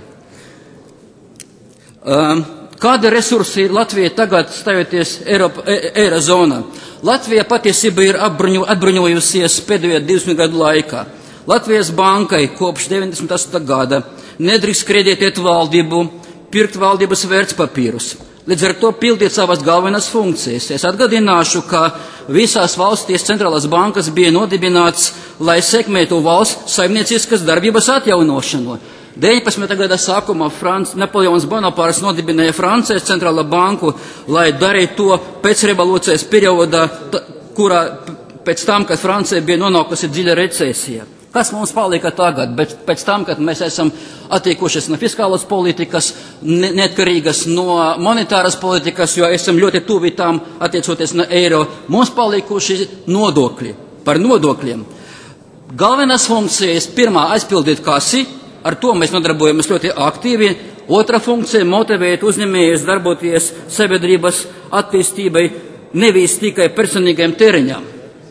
Um, kādi resursi ir Latvijai tagad stājoties Eiropa, e, Eirozonā? Latvija patiesībā ir atbruņo, atbruņojusies pēdējo divdesmit gadu laikā. Latvijas bankai kopš deviņdesmit astotā gada nedrīkst kreditēt valdību, pirkt valdības vērtspapīrus. Līdz ar to pildīt savas galvenās funkcijas. Es atgādināšu, ka visās valstīs centrālās bankas bija nodibināts, lai sekmētu valsts saimnieciskas darbības atjaunošanu. deviņpadsmitā gada sākumā Franc, Napoleons Bonapārts nodibināja Francijas centrālo banku, lai darītu to pēc revolūcijas periodā, kurā pēc tam, kad Francija bija nonākusi dziļa recesija. Kas mums palika tagad, bet pēc tam, kad mēs esam attiekušies no fiskālas politikas, ne, neatkarīgas no monetāras politikas, jo esam ļoti tuvi tām attiecoties no eiro, mums palikuši nodokļi. Par nodokļiem. Galvenās funkcijas pirmā aizpildīt kasi, ar to mēs nodarbojamies ļoti aktīvi. Otra funkcija motivēt uzņēmējus darboties sabiedrības attīstībai, nevis tikai personīgajiem tēriņām.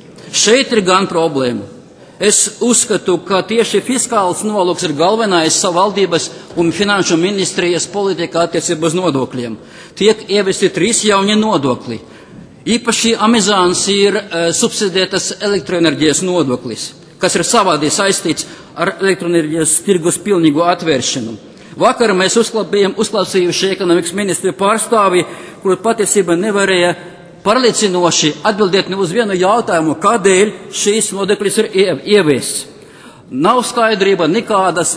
Šeit ir gan problēma. Es uzskatu, ka tieši fiskāls nolūks ir galvenais savaldības un finanšu ministrijas politika attiecībā uz nodokļiem. Tiek ievesti trīs jaunie nodokļi. Īpaši amizants ir uh, subsidētas elektroenerģijas nodoklis, kas ir savādi saistīts ar elektroenerģijas tirgus pilnīgu atvēršanu. Vakar mēs uzklausījuši ekonomikas ministru pārstāvi, kur patiesībā nevarēja pārliecinoši atbildēt uz vienu jautājumu, kādēļ šīs nodoklis ir ieviests. Nav skaidrība nekādas,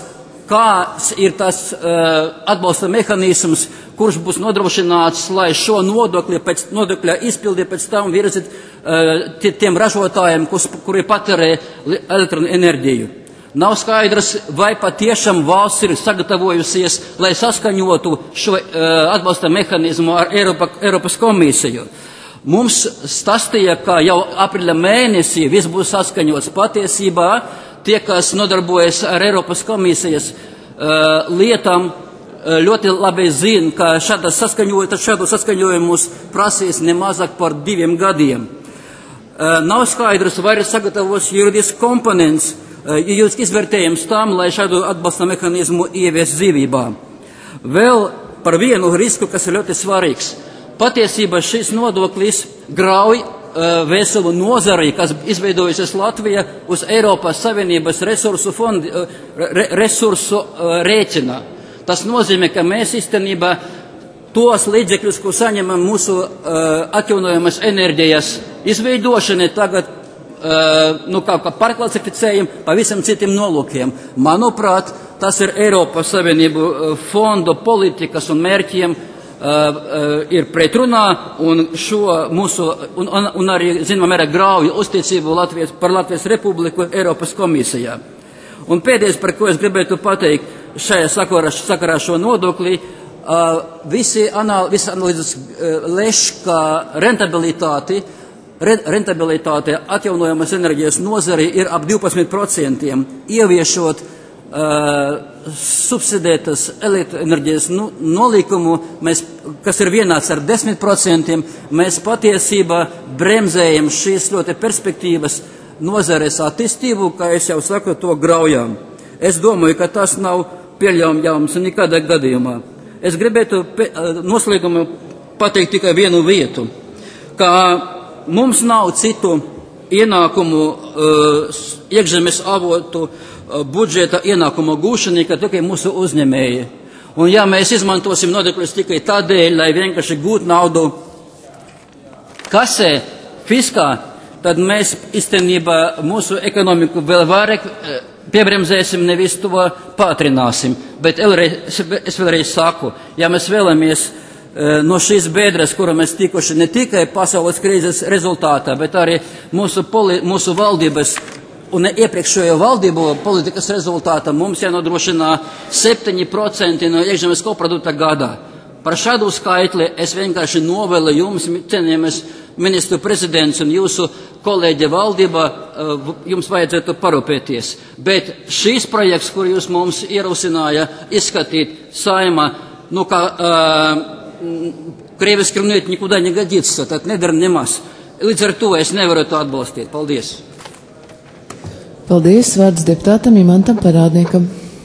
kāds ir tas uh, atbalsta mehānisms, kurš būs nodrošināts, lai šo nodokļu pēc nodokļa izpildi pēc tam virzīt uh, tiem ražotājiem, kus, kuri patērē elektroenerģiju. Nav skaidrs, vai patiešām valsts ir sagatavojusies, lai saskaņotu šo uh, atbalsta mehānismu ar Eiropa, Eiropas komisiju. Mums stāstīja, ka jau aprīļa mēnesī viss būs saskaņots. Patiesībā tie, kas nodarbojas ar Eiropas komisijas uh, lietām, uh, ļoti labi zina, ka šādu saskaņojumus prasīs nemazāk par diviem gadiem. Uh, nav skaidrs, vai ir sagatavos juridisks komponents, uh, juridisks izvērtējums tam, lai šādu atbalsta mehānismu ievies dzīvībā. Vēl par vienu risku, kas ir ļoti svarīgs. Patiesībā šis nodoklis grauj uh, veselu nozari, kas izveidojusies Latvijā uz Eiropas Savienības resursu, fondi, uh, re, resursu uh, rēķina. Tas nozīmē, ka mēs īstenībā tos līdzekļus, ko saņemam mūsu uh, atjaunojamas enerģijas izveidošanai, tagad uh, nu, kā, kā pārklasificējam pavisam citiem nolūkiem. Manuprāt, tas ir Eiropas Savienību uh, fondu politikas un mērķiem Uh, uh, ir pretrunā un šo mūsu, un, un, un arī, zinām, mērā grauja uzticību Latvijas, par Latvijas Republiku Eiropas komisijā. Un pēdējais, par ko es gribētu pateikt šajā sakarā, sakarā šo nodokli, uh, visi, anal, visi analīzes uh, lēš, ka rentabilitāti, re, rentabilitāte atjaunojamas enerģijas nozari ir ap divpadsmit procentiem, ieviešot Uh, subsidētas elektroenerģijas nu, nolīkumu, mēs, kas ir vienāds ar desmit procentiem, mēs patiesībā bremzējam šīs ļoti perspektīvas nozares attīstību, kā es jau saku, to graujām. Es domāju, ka tas nav pieļaujams nekādā gadījumā. Es gribētu pe, noslēgumu pateikt tikai vienu vietu, ka mums nav citu ienākumu uh, iekšzemes avotu budžeta ienākumu gūšanai, ka tikai mūsu uzņēmēji. Un ja mēs izmantosim nodokļus tikai tādēļ, lai vienkārši gūtu naudu kasē, fiskā, tad mēs īstenībā mūsu ekonomiku vēl vairāk piebremzēsim, nevis to pātrināsim. Bet elreiz, es vēlreiz saku, ja mēs vēlamies no šīs bēdras, kura mēs tikuši ne tikai pasaules krīzes rezultātā, bet arī mūsu, poli, mūsu valdības un iepriekšējo valdību politikas rezultātā mums jānodrošina septiņi procenti no iekšzemes koprodukta gadā. Par šādu skaitli es vienkārši novēlu jums, cienījamies ministru prezidents un jūsu kolēģi valdība, jums vajadzētu parūpēties. Bet šīs projekts, kur jūs mums ierosināja izskatīt saimā, nu kā uh, krieviski runāt, никуда не годится, tad nedara nemaz. Līdz ar to es nevaru to atbalstīt. Paldies! Paldies, vārds deputātam Imantam Parādniekam.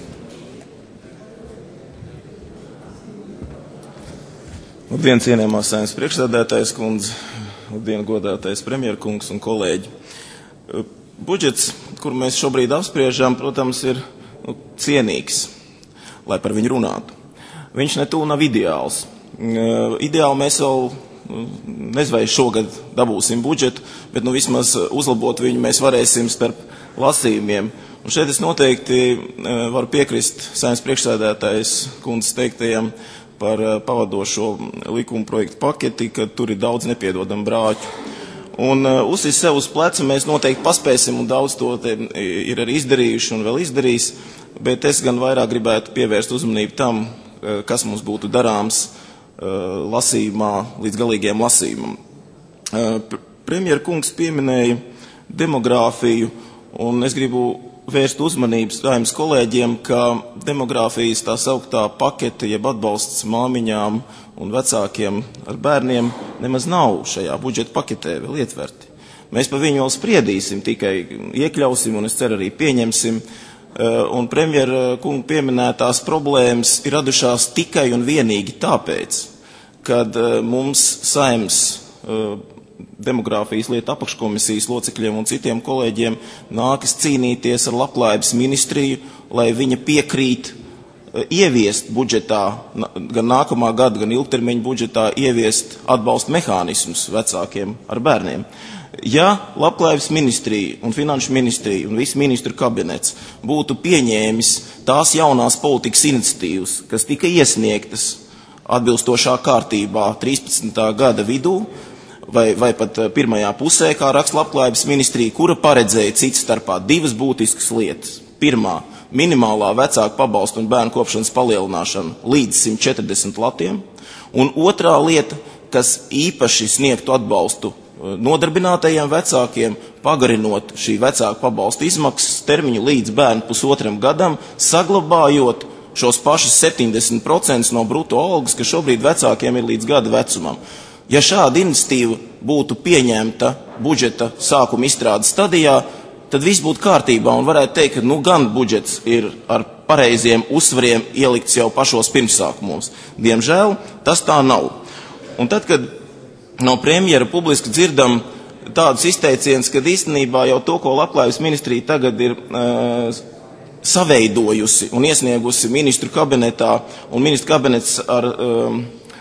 Labdien, cienījamās Saeimas priekšsēdētājas kundze, labdien, godātais premjerkungs un kolēģi. Budžets, kur mēs šobrīd apspriežam, protams, ir nu, cienīgs, lai par viņu runātu. Viņš netūl nav ideāls. Ideāli mēs vēl nezinu, vai šogad dabūsim budžetu, bet nu vismaz uzlabot viņu mēs varēsim starp lasījumiem. Un šeit es noteikti varu piekrist Saeimas priekšsēdētājas kundzes teiktajam par pavadošo likuma projektu paketi, ka tur ir daudz nepiedodam brāķu. Un uh, uzsist sev uz pleca mēs noteikti paspēsim un daudz to ir arī izdarījuši un vēl izdarīs, bet es gan vairāk gribētu pievērst uzmanību tam, uh, kas mums būtu darāms uh, lasījumā līdz galīgajam lasījumam. Uh, Premjera kungs pieminēja demogrāfiju, un es gribu vērst uzmanību Saeimas kolēģiem, ka demogrāfijas tā sauktā pakete, jeb atbalsts māmiņām un vecākiem ar bērniem nemaz nav šajā budžeta paketē vēl ietverti. Mēs par viņu vēl spriedīsim, tikai iekļausim un es ceru arī pieņemsim. Un premjera kunga pieminētās problēmas ir radušās tikai un vienīgi tāpēc, kad mums Saeimas demogrāfijas lietu apakškomisijas locekļiem un citiem kolēģiem nākas cīnīties ar labklājības ministriju, lai viņa piekrīt ieviest budžetā, gan nākamā gada, gan ilgtermiņa budžetā, ieviest atbalsta mehānismus vecākiem ar bērniem. Ja labklājības ministrija un finanšu ministrija un viss ministru kabinets būtu pieņēmis tās jaunās politikas iniciatīvas, kas tika iesniegtas atbilstošā kārtībā trīspadsmitā gada vidū, vai, vai pat pirmajā pusē, kā raksta labklājības ministrija, kura paredzēja cits starpā divas būtiskas lietas. Pirmā, minimālā vecāku pabalstu un bērnu kopšanas palielināšana līdz simt četrdesmit latiem, un otrā lieta, kas īpaši sniegtu atbalstu nodarbinātajiem vecākiem, pagarinot šī vecāku pabalstu izmaksas termiņu līdz bērnu pusotram gadam, saglabājot šos pašus septiņdesmit procentus no bruto algas, kas šobrīd vecākiem ir līdz gada vecumam. Ja šāda iniciatīva būtu pieņemta budžeta sākuma izstrādes stadijā, tad viss būtu kārtībā un varētu teikt, ka nu gan budžets ir ar pareiziem uzsvariem ielikts jau pašos pirmsākumos. Diemžēl tas tā nav. Un tad, kad no premjera publiski dzirdam tādus izteicienus, kad īstenībā jau to, ko labklājības ministrija tagad ir uh, saveidojusi un iesniegusi ministru kabinetā, un ministru kabinets ar uh,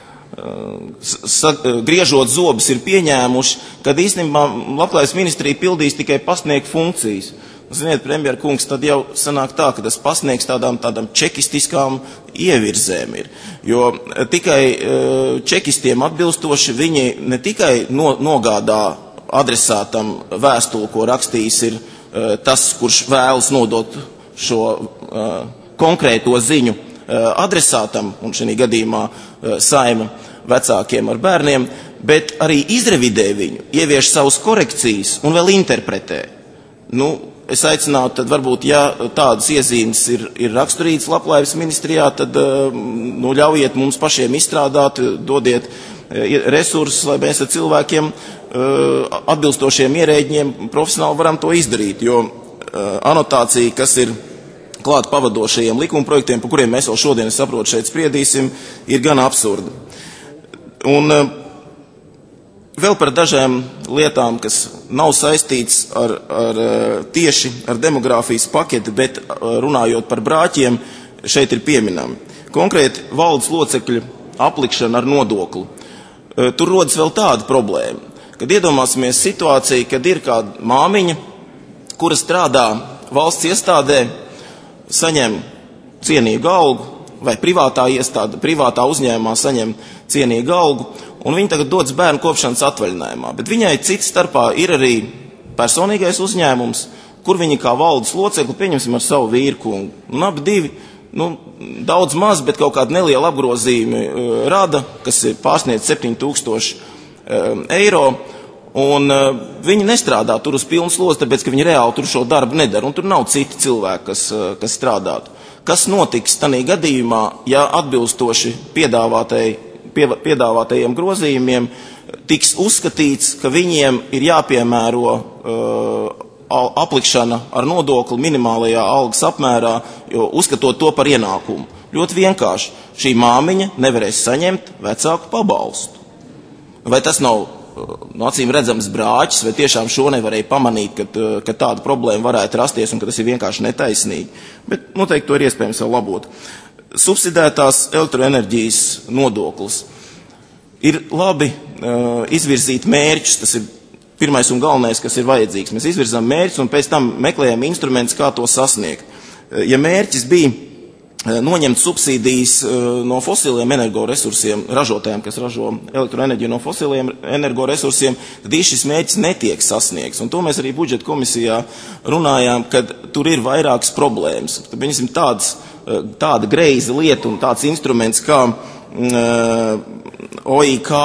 Sa, griežot zobus ir pieņēmuši, kad īstenībā labklājības ministrija pildīs tikai pasniegt funkcijas. Ziniet, premjera kungs, tad jau sanāk tā, ka tas pasniegs tādām, tādām čekistiskām ievirzēm ir. Jo tikai čekistiem atbilstoši viņi ne tikai no, nogādā adresātam vēstuli, ko rakstījis ir tas, kurš vēlas nodot šo uh, konkrēto ziņu adresātam, un šajā gadījumā Saima vecākiem ar bērniem, bet arī izrevidē viņu, ievieš savus korekcijas un vēl interpretē. Nu, es aicinātu, tad varbūt, ja tādas iezīmes ir, ir raksturītas labklājības ministrijā, tad nu, ļaujiet mums pašiem izstrādāt, dodiet resursus, lai mēs ar cilvēkiem atbilstošiem ierēģiem profesionāli varam to izdarīt, jo anotācija, kas ir klāt pavadošajiem likumprojektiem, par kuriem mēs vēl šodien, es saprotu, šeit spriedīsim, ir gan absurdi. Un uh, vēl par dažām lietām, kas nav saistīts ar, ar, tieši ar demogrāfijas paketi, bet runājot par brāķiem, šeit ir pieminami. Konkrēti valdes locekļu aplikšana ar nodokli. Uh, tur rodas vēl tāda problēma, kad iedomāsimies situāciju, kad ir kāda māmiņa, kura strādā valsts iestādē, saņem cienīgu algu, vai privātā iestāde, privātā uzņēmumā saņem cienīgu algu, un viņa tagad dodas bērnu kopšanas atvaļinājumā. Bet viņai cits starpā ir arī personīgais uzņēmums, kur viņa kā valdes locekli, pieņemsim ar savu vīru kungu. Un abi divi, nu, daudz maz, bet kaut kādu nelielu apgrozījumu uh, rada, kas ir pārsniedz septiņi tūkstoši uh, eiro, un uh, viņi nestrādā tur uz pilnu slozi, tāpēc, ka viņi reāli tur šo darbu nedara, un tur nav citi cilvēki, kas, uh, kas strādātu. Kas notiks tanī gadījumā, ja atbilstoši piedāvātai, pie, piedāvātajiem grozījumiem tiks uzskatīts, ka viņiem ir jāpiemēro uh, aplikšana ar nodokli minimālajā algas apmērā, jo uzskatot to par ienākumu. Ļoti vienkārši. Šī māmiņa nevarēs saņemt vecāku pabalstu. Vai tas nav no acīm redzams brāķis, vai tiešām šo nevarēja pamanīt, ka, ka tāda problēma varētu rasties un ka tas ir vienkārši netaisnīgi. Bet noteikti to ir iespējams vēl labot. Subsidētās elektroenerģijas nodoklis. Ir labi uh, izvirzīt mērķus, tas ir pirmais un galvenais, kas ir vajadzīgs. Mēs izvirzām mērķus un pēc tam meklējam instrumentus, kā to sasniegt. Ja mērķis bija noņemt subsīdijas no fosiliem energoresursiem, ražotājiem, kas ražo elektroenerģiju no fosiliem energoresursiem, tad īsti šis mērķis netiek sasniegts. Un to mēs arī budžeta komisijā runājām, kad tur ir vairākas problēmas. Tad, piemēram, tāds, tāda greiza lieta un tāds instruments kā O I K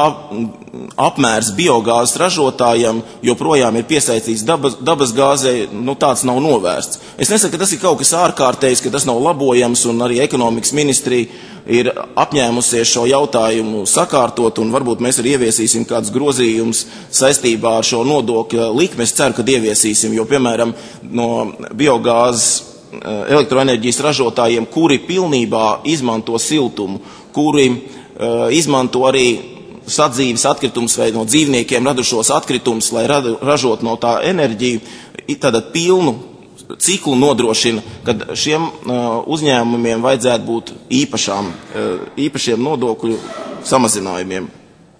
apmērs biogāzes ražotājiem joprojām ir piesaistīts dabas, dabas gāzei, nu tāds nav novērsts. Es nesaku, ka tas ir kaut kas ārkārtējs, ka tas nav labojams, un arī ekonomikas ministrija ir apņēmusies šo jautājumu sakārtot, un varbūt mēs arī ieviesīsim kādus grozījumus saistībā ar šo nodokļa likmi. Es ceru, ka ieviesīsim, jo, piemēram, no biogāzes elektroenerģijas ražotājiem, kuri pilnībā izmanto siltumu, kuri uh, izmanto arī sadzīves atkritumus vai no dzīvniekiem radušos atkritumus, lai radu, ražot no tā enerģiju, tātad pilnu ciklu nodrošina, kad šiem uh, uzņēmumiem vajadzētu būt īpašām, uh, īpašiem nodokļu samazinājumiem.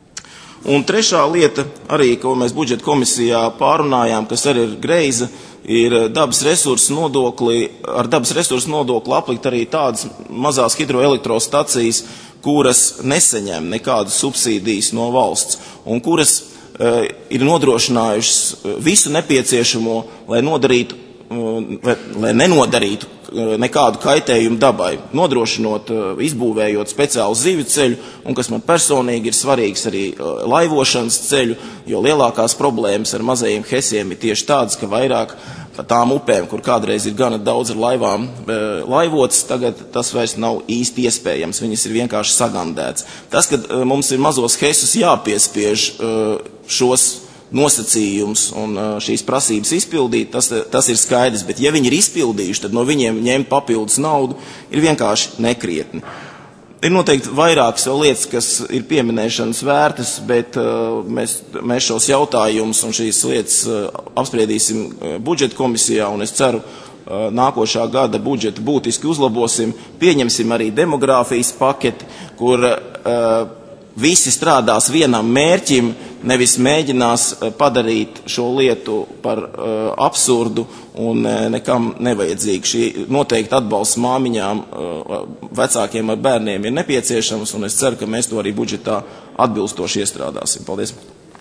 Un trešā lieta, arī, ko mēs budžeta komisijā pārunājām, kas arī ir greiza, ir dabas resursu nodokli, ar dabas resursu nodokli aplikt arī tādas mazās hidroelektrostacijas, kuras nesaņem nekādas subsīdijas no valsts un kuras uh, ir nodrošinājušas visu nepieciešamo, lai nodarītu, uh, lai nenodarītu nekādu kaitējumu dabai, nodrošinot, izbūvējot speciālu zivju ceļu, un kas man personīgi ir svarīgs arī laivošanas ceļu, jo lielākās problēmas ar mazajiem hesiem ir tieši tādas, ka vairāk pa tām upēm, kur kādreiz ir gana daudz ar laivām laivots, tagad tas vairs nav īsti iespējams, viņas ir vienkārši sagandēts. Tas, ka mums ir mazos hesus jāpiespiež šos nosacījums un šīs prasības izpildīt, tas, tas ir skaidrs, bet ja viņi ir izpildījuši, tad no viņiem ņemt papildus naudu ir vienkārši nekrietni. Ir noteikti vairākas vēl lietas, kas ir pieminēšanas vērtas, bet uh, mēs, mēs šos jautājumus un šīs lietas uh, apspriedīsim uh, budžeta komisijā, un es ceru, uh, nākošā gada budžetu būtiski uzlabosim, pieņemsim arī demogrāfijas paketi, kur uh, visi strādās vienam mērķim, nevis mēģinās padarīt šo lietu par uh, absurdu un uh, nekam nevajadzīgu. Šī noteikti atbalsts māmiņām, uh, vecākiem ar bērniem ir nepieciešams, un es ceru, ka mēs to arī budžetā atbilstoši iestrādāsim. Paldies.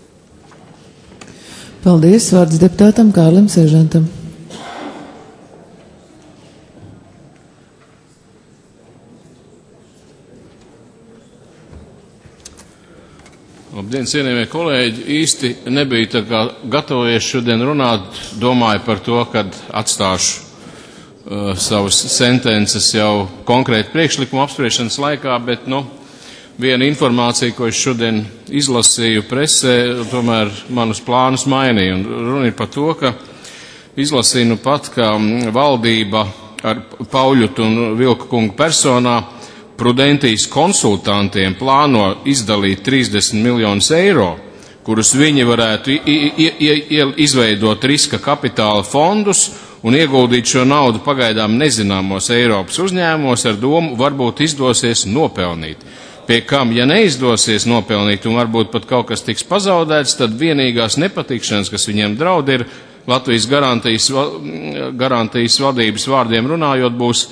Paldies. Vārds deputātam Kārlim Seržantam. Labdien, cienījamie kolēģi, īsti nebija tā kā gatavojies šodien runāt, domāju par to, kad atstāšu uh, savas sentences jau konkrēti priekšlikumu apspriešanas laikā, bet, nu, viena informācija, ko es šodien izlasīju presē, tomēr manus plānus mainīja, un runa ir par to, ka izlasīju nu pat, ka valdība ar Pauļutu un Vilka kungu personā Prudentijas konsultantiem plāno izdalīt trīsdesmit miljonus eiro, kurus viņi varētu i, i, i, izveidot riska kapitāla fondus un ieguldīt šo naudu pagaidām nezināmos Eiropas uzņēmumos ar domu varbūt izdosies nopelnīt. Pie kam, ja neizdosies nopelnīt un varbūt pat kaut kas tiks pazaudēts, tad vienīgās nepatikšanas, kas viņiem draud, ir Latvijas garantijas, garantijas vadības vārdiem runājot, būs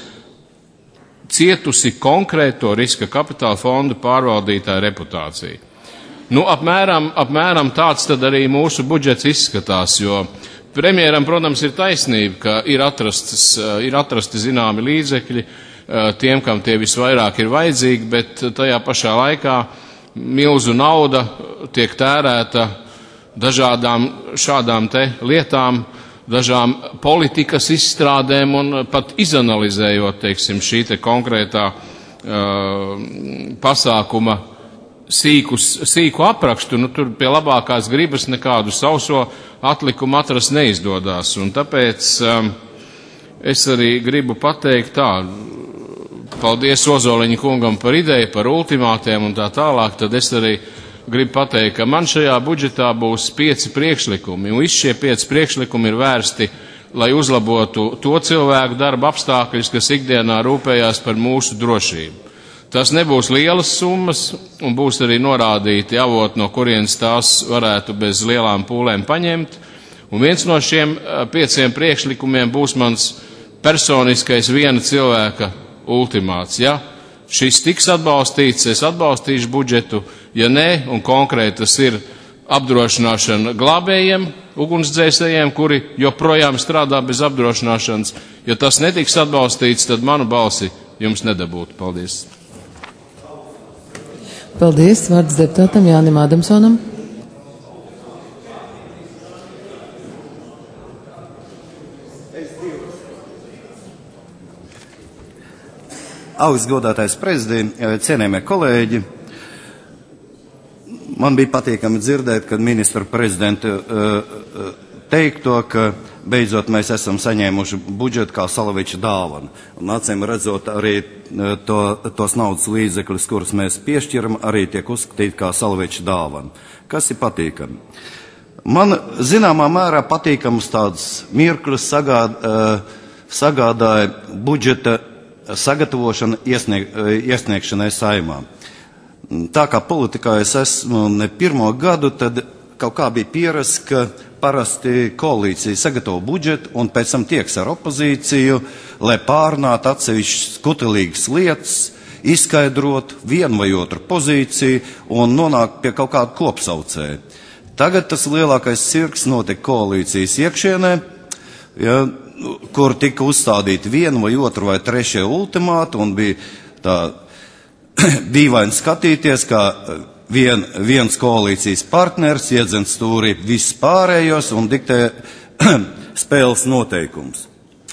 cietusi konkrēto riska kapitāla fondu pārvaldītāja reputācija. Nu, apmēram, apmēram tāds tad arī mūsu budžets izskatās, jo premjeram, protams, ir taisnība, ka ir, atrastas, ir atrasti zināmi līdzekļi tiem, kam tie visvairāk ir vajadzīgi, bet tajā pašā laikā milzu nauda tiek tērēta dažādām šādām te lietām, dažām politikas izstrādēm un pat izanalizējot, teiksim, šī te konkrētā uh, pasākuma sīkus, sīku aprakstu, nu tur pie labākās gribas nekādu sauso atlikumu atrast neizdodās. Un tāpēc um, es arī gribu pateikt tā, paldies Ozoliņa kungam par ideju, par ultimātiem un tā tālāk, tad es arī gribu pateikt, ka man šajā budžetā būs pieci priekšlikumi, un visi šie pieci priekšlikumi ir vērsti, lai uzlabotu to cilvēku darba apstākļus, kas ikdienā rūpējās par mūsu drošību. Tas nebūs lielas summas un būs arī norādīti avoti, no kurienes tās varētu bez lielām pūlēm paņemt. Un viens no šiem pieciem priekšlikumiem būs mans personiskais viena cilvēka ultimāts. Ja šis tiks atbalstīts, es atbalstīšu budžetu, ja nē, un konkrēti tas ir apdrošināšana glābējiem, ugunsdzēsējiem, kuri joprojām strādā bez apdrošināšanas. Ja tas netiks atbalstīts, tad manu balsi jums nedabūtu. Paldies. Paldies. Vārds deputātam Jānim Ādamsonam. Augstgodātais prezidents, cienījamie kolēģi, man bija patīkami dzirdēt, kad ministra prezidenta uh, teikto, ka beidzot mēs esam saņēmuši budžetu kā Salaviča dāvanu. Un acīm redzot arī uh, to, tos naudas līdzekļus, kurus mēs piešķiram, arī tiek uzskatīti kā Salaviča dāvanu. Kas ir patīkami? Man zināmā mērā patīkams tāds mirklis sagād, uh, sagādāja budžeta sagatavošana iesnieg, iesniegšanai Saeimā. Tā kā politikā es esmu ne pirmo gadu, tad kaut kā bija pierast, ka parasti koalīcija sagatavo budžetu un pēc tam tieks ar opozīciju, lai pārnātu atsevišķas kutelīgas lietas, izskaidrot vienu vai otru pozīciju un nonākt pie kaut kāda kopsaucēja. Tagad tas lielākais cirks notika koalīcijas iekšienē, ja, kur tika uzstādīti vienu vai otru vai trešie ultimāti, un bija tā dīvaini skatīties, kā vien, viens koalīcijas partners iedzen stūrī visus pārējos un diktē spēles noteikums.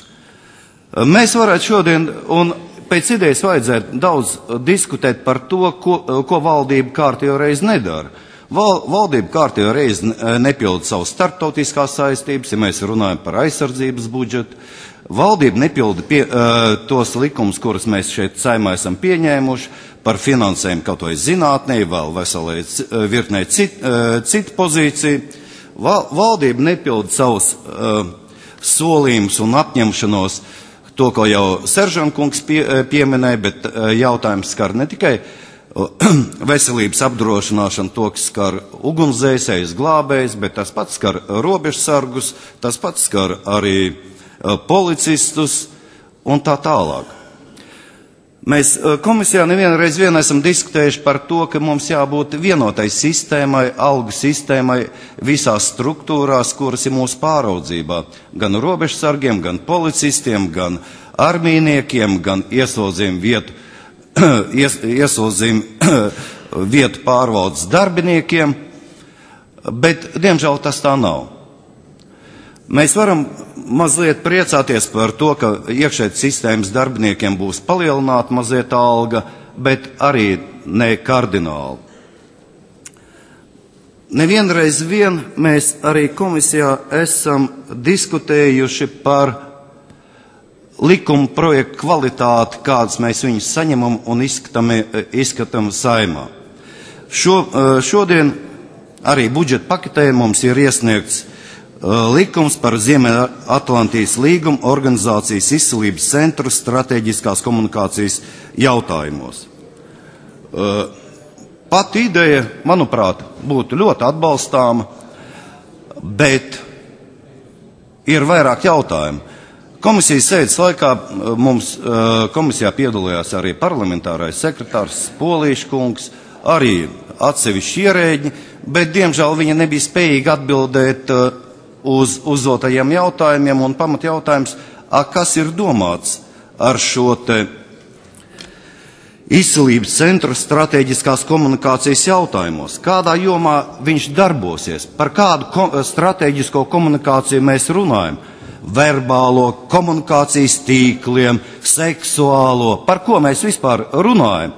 Mēs varētu šodien, un pēc idejas vajadzētu daudz diskutēt par to, ko, ko valdība kārtējo reizi nedara. Val, valdība kārtējo reizi nepilda savas starptautiskās saistības, ja mēs runājam par aizsardzības budžetu. Valdība nepilda pie, uh, tos likumus, kurus mēs šeit Saeimā esam pieņēmuši, par finansējumu kaut vai zinātnē, vēl veselai virknē citu uh, cit pozīciju. Val, valdība nepilda savus uh, solījumus un apņemšanos, to, ko jau Seržankungs pie, pieminēja, bet uh, jautājums skar ne tikai veselības apdrošināšana, to, kas skar ugunsdzēsējus, glābējus, bet tas pats skar robežsargus, tas pats skar arī uh, policistus un tā tālāk. Mēs uh, komisijā nevienreiz vien esam diskutējuši par to, ka mums jābūt vienotai sistēmai, algu sistēmai visās struktūrās, kuras ir mūsu pāraudzībā. Gan robežsargiem, gan policistiem, gan armijniekiem, gan ieslodzījumu vietu Ies, ieslodzījumu vietu pārvaldes darbiniekiem, bet, diemžēl, tas tā nav. Mēs varam mazliet priecāties par to, ka iekšēji sistēmas darbiniekiem būs palielināta mazliet alga, bet arī ne kardināli. Nevienreiz vien mēs arī komisijā esam diskutējuši par likuma projektu kvalitāti, kādas mēs viņus saņemam un izskatām, izskatām Saeimā. Šo, šodien arī budžeta paketē mums ir iesniegts uh, likums par Ziemeļatlantijas līguma organizācijas izcilības centru strateģiskās komunikācijas jautājumos. Uh, pat ideja, manuprāt, būtu ļoti atbalstāma, bet ir vairāk jautājumu. Komisijas sēdes laikā mums komisijā piedalījās arī parlamentārais sekretārs Polīša kungs, arī atsevišķi ierēģi, bet, diemžēl, viņi nebija spējīgi atbildēt uz uzdotajiem jautājumiem, un pamat jautājums, a, kas ir domāts ar šo te izcilības centru strateģiskās komunikācijas jautājumos, kādā jomā viņš darbosies, par kādu ko, strateģisko komunikāciju mēs runājam, verbālo, komunikācijas tīkliem, seksuālo, par ko mēs vispār runājam.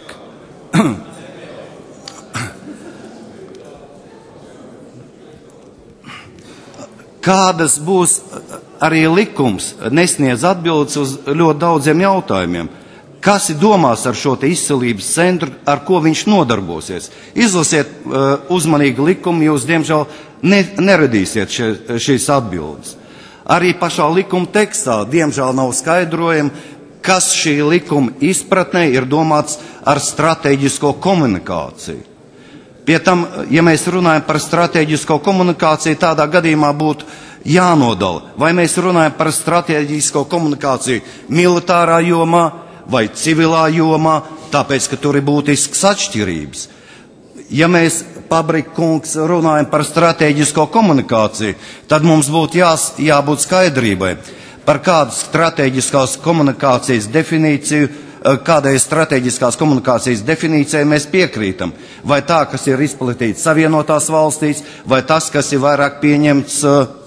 Kādas būs arī likums, nesniedz atbildes uz ļoti daudziem jautājumiem. Kas ir domās ar šo te izcilības centru, ar ko viņš nodarbosies? Izlasiet uh, uzmanīgi likumu, jūs, diemžēl, ne, neradīsiet šie, šīs atbildes. Arī pašā likuma tekstā, diemžēl, nav skaidrojumi, kas šī likuma izpratnē ir domāts ar strateģisko komunikāciju. Pie tam, ja mēs runājam par strateģisko komunikāciju, tādā gadījumā būtu jānodala, vai mēs runājam par strateģisko komunikāciju militārā jomā vai civilā jomā, tāpēc, ka tur ir būtisks atšķirības. Ja mēs, Pabrika kungs, runājam par strateģisko komunikāciju, tad mums būtu jā, jābūt skaidrībai, par kādu strateģiskās komunikācijas definīciju, kādai strateģiskās komunikācijas definīcijai mēs piekrītam. Vai tā, kas ir izplatīts Savienotās valstīs, vai tas, kas ir vairāk pieņemts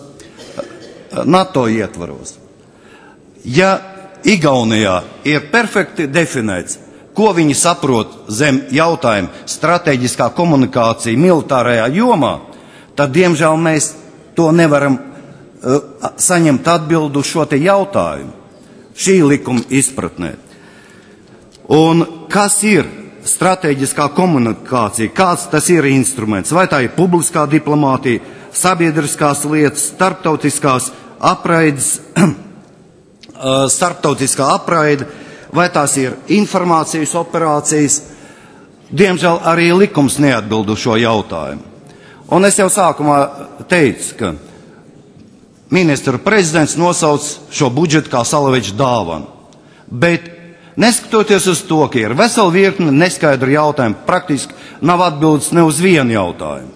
NATO ietvaros. Ja Igaunijā ir perfekti definēts, ko viņi saprot zem jautājuma strateģiskā komunikācija militārajā jomā, tad, diemžēl, mēs to nevaram uh, saņemt atbildu šo te jautājumu, šī likuma izpratnē. Un kas ir strateģiskā komunikācija? Kāds tas ir instruments? Vai tā ir publiskā diplomātija, sabiedriskās lietas, starptautiskās apraides, starptautiskā apraide, vai tās ir informācijas operācijas? Diemžēl arī likums neatbild uz šo jautājumu. Un es jau sākumā teicu, ka ministra prezidents nosauc šo budžetu kā Salaviča dāvanu. Bet neskatoties uz to, ka ir vesela virkne neskaidru jautājumu, praktiski nav atbildes ne uz vienu jautājumu.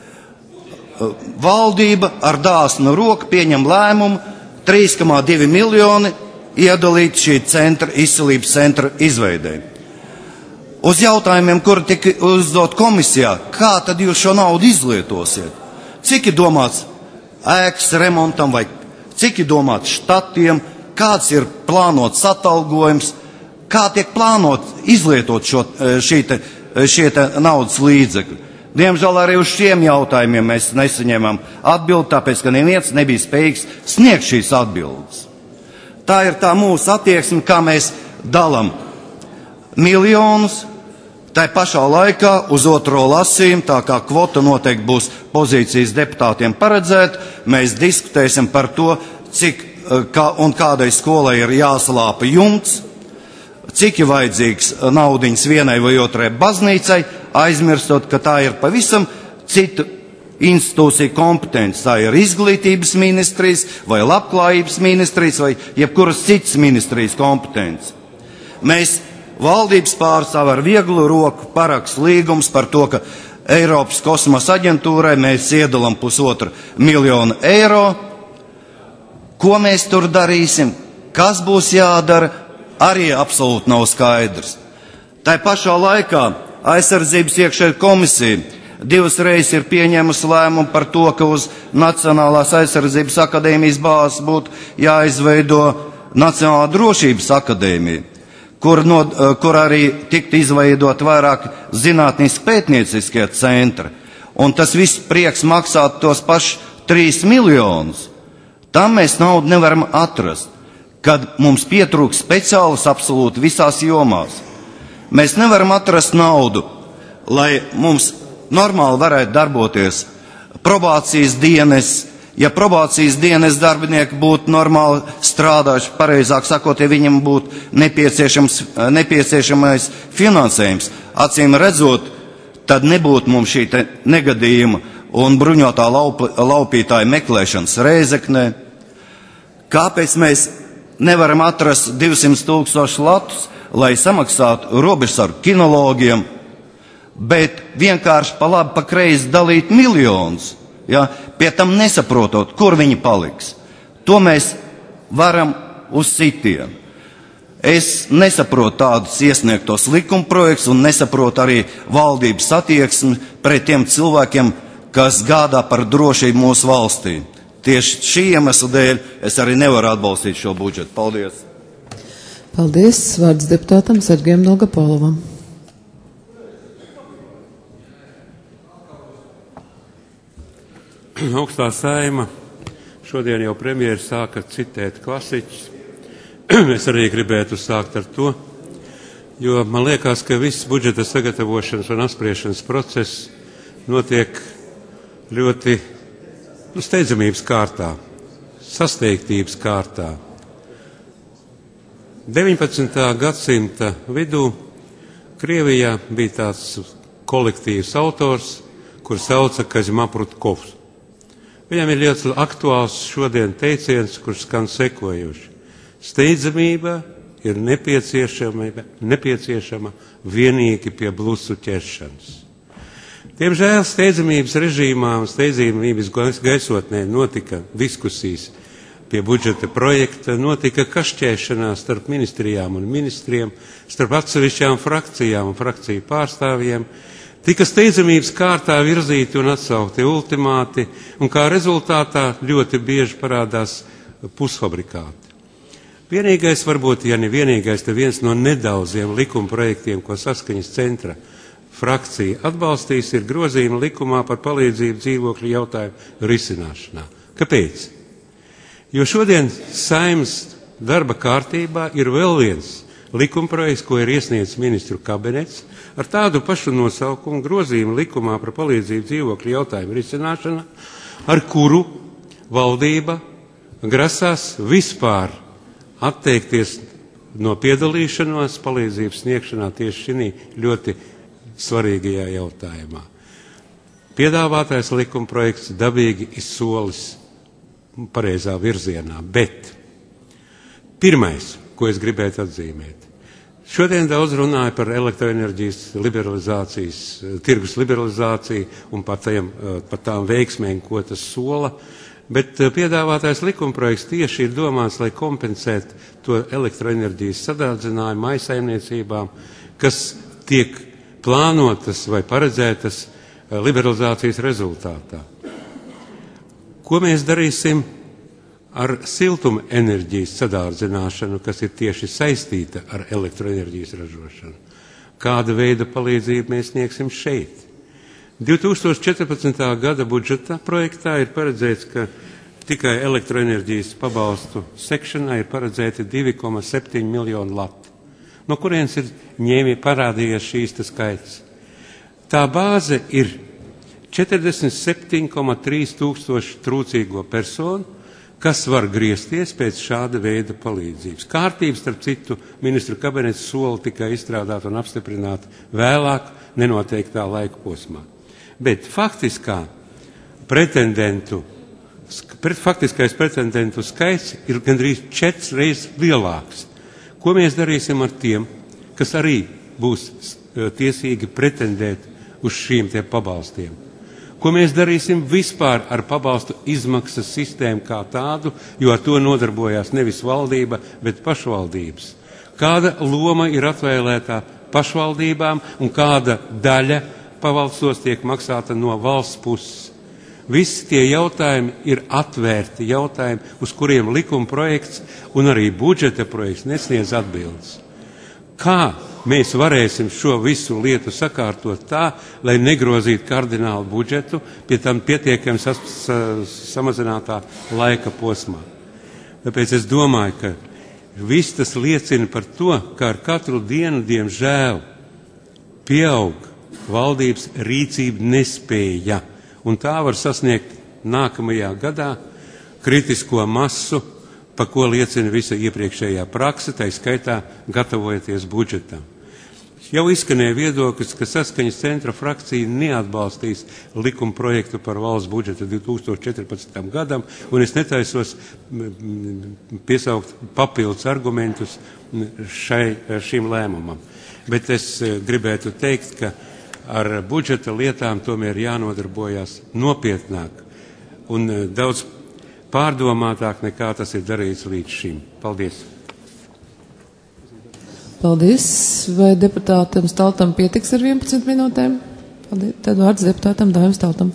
Valdība ar dāsnu roku pieņem lēmumu trīs komā divi miljoni iedalīt šī centra, izcilības centra izveidē. Uz jautājumiem, kuri tika uzdot komisijā, kā tad jūs šo naudu izlietosiet? Cik ir domāts ēkas remontam vai cik ir domāts štatiem, kāds ir plānots atalgojums, kā tiek plānot izlietot šo, šī te, šie te naudas līdzekļi. Diemžēl arī uz šiem jautājumiem mēs nesaņēmām atbildi, tāpēc, ka neviens nebija spējīgs sniegt šīs atbildes. Tā ir tā mūsu attieksme, kā mēs dalam miljonus, tā pašā laikā uz otro lasījumu, tā kā kvota noteikti būs pozīcijas deputātiem paredzēt, mēs diskutēsim par to, cik kā, un kādai skolai ir jāsalāpa jumts, cik ir vajadzīgs naudiņas vienai vai otrai baznīcai, aizmirstot, ka tā ir pavisam citu institūcija kompetence. Tā ir izglītības ministrijas vai labklājības ministrijas vai jebkuras citas ministrijas kompetence. Mēs valdības pārstāv ar vieglu roku parakst līgums par to, ka Eiropas kosmosa aģentūrai mēs iedalam pusotru miljonu eiro. Ko mēs tur darīsim? Kas būs jādara? Arī absolūti nav skaidrs. Tā pašā laikā aizsardzības iekšējā komisija divas reizes ir pieņēmusi lēmumu par to, ka uz Nacionālās aizsardzības akadēmijas bāzes būtu jāizveido Nacionālā drošības akadēmija, kur, no, kur arī tiktu izveidot vairāk zinātniski pētnieciskie centri. Un tas viss prieks maksāt tos pašus trīs miljonus. Tam mēs naudu nevaram atrast, kad mums pietrūks speciālis absolūti visās jomās. Mēs nevaram atrast naudu, lai mums normāli varētu darboties probācijas dienas. Ja probācijas dienas darbinieki būtu normāli strādājuši, pareizāk sakot, ja viņam būtu nepieciešams, nepieciešamais finansējums, acīm redzot, tad nebūtu mums šī te negadījuma un bruņotā laup, laupītāja meklēšanas Rēzeknē. Kāpēc mēs nevaram atrast divsimt tūkstošu latus, lai samaksātu robežsargu kinologiem, bet vienkārši pa labi, pa kreisi dalīt miljonus, ja, pie tam nesaprotot, kur viņi paliks. To mēs varam uz citiem. Es nesaprotu tādus iesniegtos likumprojektus un nesaprotu arī valdības attieksmi pret tiem cilvēkiem, kas gādā par drošību mūsu valstī. Tieši šī iemesla dēļ es arī nevaru atbalstīt šo budžetu. Paldies! Paldies! Vārds deputātam Sergejam Dolgopolovam. Augstā saima, šodien jau premjeri sāka citēt klasiķus. Es arī gribētu sākt ar to, jo man liekas, ka viss budžeta sagatavošanas un apspriešanas process notiek ļoti nu, steidzamības kārtā, sasteigtības kārtā. deviņpadsmitā gadsimta vidū Krievijā bija tāds kolektīvs autors, kur sauca Kazimaprutkos. Viņam ir ļoti aktuāls šodien teiciens, kurš skan sekojuši. Steidzamība ir nepieciešama, nepieciešama vienīgi pie blusu ķeršanas. Diemžēl steidzamības režīmā un steidzamības gaisotnē notika diskusijas pie budžeta projekta, notika kašķēšanās starp ministrijām un ministriem, starp atsevišķām frakcijām un frakciju pārstāvjiem, tika steidzamības kārtā virzīti un atsaukti ultimāti, un kā rezultātā ļoti bieži parādās pusfabrikāti. Vienīgais, varbūt, ja ne vienīgais, te viens no nedaudziem likuma projektiem, ko Saskaņas centra frakcija atbalstīs, ir grozījuma likumā par palīdzību dzīvokļu jautājumu risināšanā. Kāpēc? Jo šodien Saeimas darba kārtībā ir vēl viens likumprojekts, ko ir iesniedzis ministru kabinets, ar tādu pašu nosaukumu grozījuma likumā par palīdzību dzīvokļu jautājumu risināšanā, ar kuru valdība grasās vispār atteikties no piedalīšanos palīdzības sniegšanā tieši šī ļoti svarīgajā jautājumā. Piedāvātais likumprojekts dabīgi ir solis pareizā virzienā, bet pirmais, ko es gribētu atzīmēt. Šodien daudz runāja par elektroenerģijas liberalizācijas, tirgus liberalizāciju un par, tajam, par tām veiksmēm, ko tas sola, bet piedāvātais likumprojekts tieši ir domāts, lai kompensētu to elektroenerģijas sadārdzinājumu mājsaimniecībām, kas tiek plānotas vai paredzētas liberalizācijas rezultātā. Ko mēs darīsim ar siltuma enerģijas sadārdzināšanu, kas ir tieši saistīta ar elektroenerģijas ražošanu? Kāda veida palīdzību mēs sniegsim šeit? divi tūkstoši četrpadsmitā gada budžeta projektā ir paredzēts, ka tikai elektroenerģijas pabalstu sekšanai ir paredzēti divi komats septiņi miljoni lati. No kurienes ir ņēmī parādījies šīs tas skaits? Tā bāze ir četrdesmit septiņi komats trīs tūkstoši trūcīgo personu, kas var griezties pēc šāda veida palīdzības. Kārtības, starp citu, ministru kabinets sola tikai izstrādāt un apstiprināt vēlāk nenoteiktā laika posmā. Bet faktiskā pretendentu, pret, faktiskais pretendentu skaits ir gandrīz četras reizes lielāks. Ko mēs darīsim ar tiem, kas arī būs tiesīgi pretendēt uz šīm tie pabalstiem? Ko mēs darīsim vispār ar pabalstu izmaksas sistēmu kā tādu, jo ar to nodarbojās nevis valdība, bet pašvaldības? Kāda loma ir atvēlētā pašvaldībām un kāda daļa pavalstos tiek maksāta no valsts puses? Visi tie jautājumi ir atvērti jautājumi, uz kuriem likuma projekts un arī budžeta projekts nesniedz atbildes. Kā mēs varēsim šo visu lietu sakārtot tā, lai negrozītu kardinālu budžetu, pie tam pietiekami sas, sa, samazinātā laika posmā? Tāpēc es domāju, ka viss tas liecina par to, ka ar katru dienu, diemžēl, pieaug valdības rīcība nespēja, un tā var sasniegt nākamajā gadā kritisko masu, pa ko liecina visa iepriekšējā prakse, tai skaitā gatavojoties budžetam. Jau izskanēja viedoklis, ka Saskaņas centra frakcija neatbalstīs likuma projektu par valsts budžetu divi tūkstoši četrpadsmitam gadam, un es netaisos piesaukt papildus argumentus šai, šim lēmumam. Bet es gribētu teikt, ka ar budžeta lietām tomēr jānodarbojas nopietnāk un daudz pārdomātāk nekā tas ir darīts līdz šim. Paldies! Paldies! Vai deputātam Staltam pietiks ar vienpadsmit minūtēm? Paldies! Tad vārds deputātam Daivam Staltam.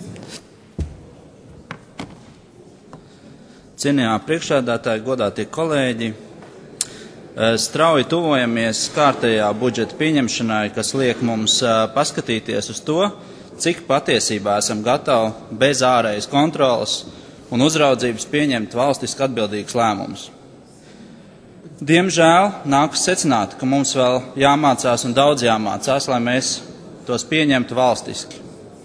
Cienījamā priekšsēdētāji, godātie kolēģi, strauji tuvojamies kārtējā budžeta pieņemšanai, kas liek mums paskatīties uz to, cik patiesībā esam gatavi bez ārējas kontrolas un uzraudzības pieņemt valstiski atbildīgus lēmumus. Diemžēl nākas secināt, ka mums vēl jāmācās un daudz jāmācās, lai mēs tos pieņemtu valstiski.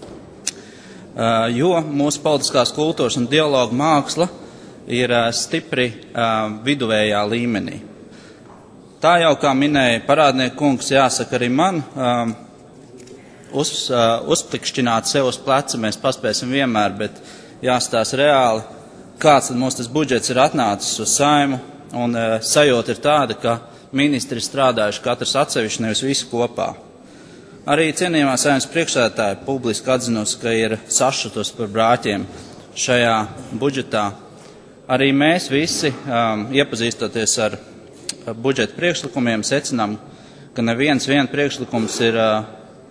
Jo mūsu politiskās kultūras un dialogu māksla ir stipri viduvējā līmenī. Tā jau, kā minēja parādnieku kungs, jāsaka arī man, um, uz, uh, uzplikšķināt sev uz pleca mēs paspēsim vienmēr, bet jāstās reāli, kāds tad mums tas budžets ir atnācis uz Saimu, un uh, sajūta ir tāda, ka ministri strādājuši katrs atsevišķi, nevis visi kopā. Arī cienījumā Saeimas priekšsēdētāja publiski atzinusi, ka ir sašutus par brāķiem šajā budžetā. Arī mēs visi, um, iepazīstoties ar budžeta priekšlikumiem, secinām, ka neviens vien priekšlikums ir uh,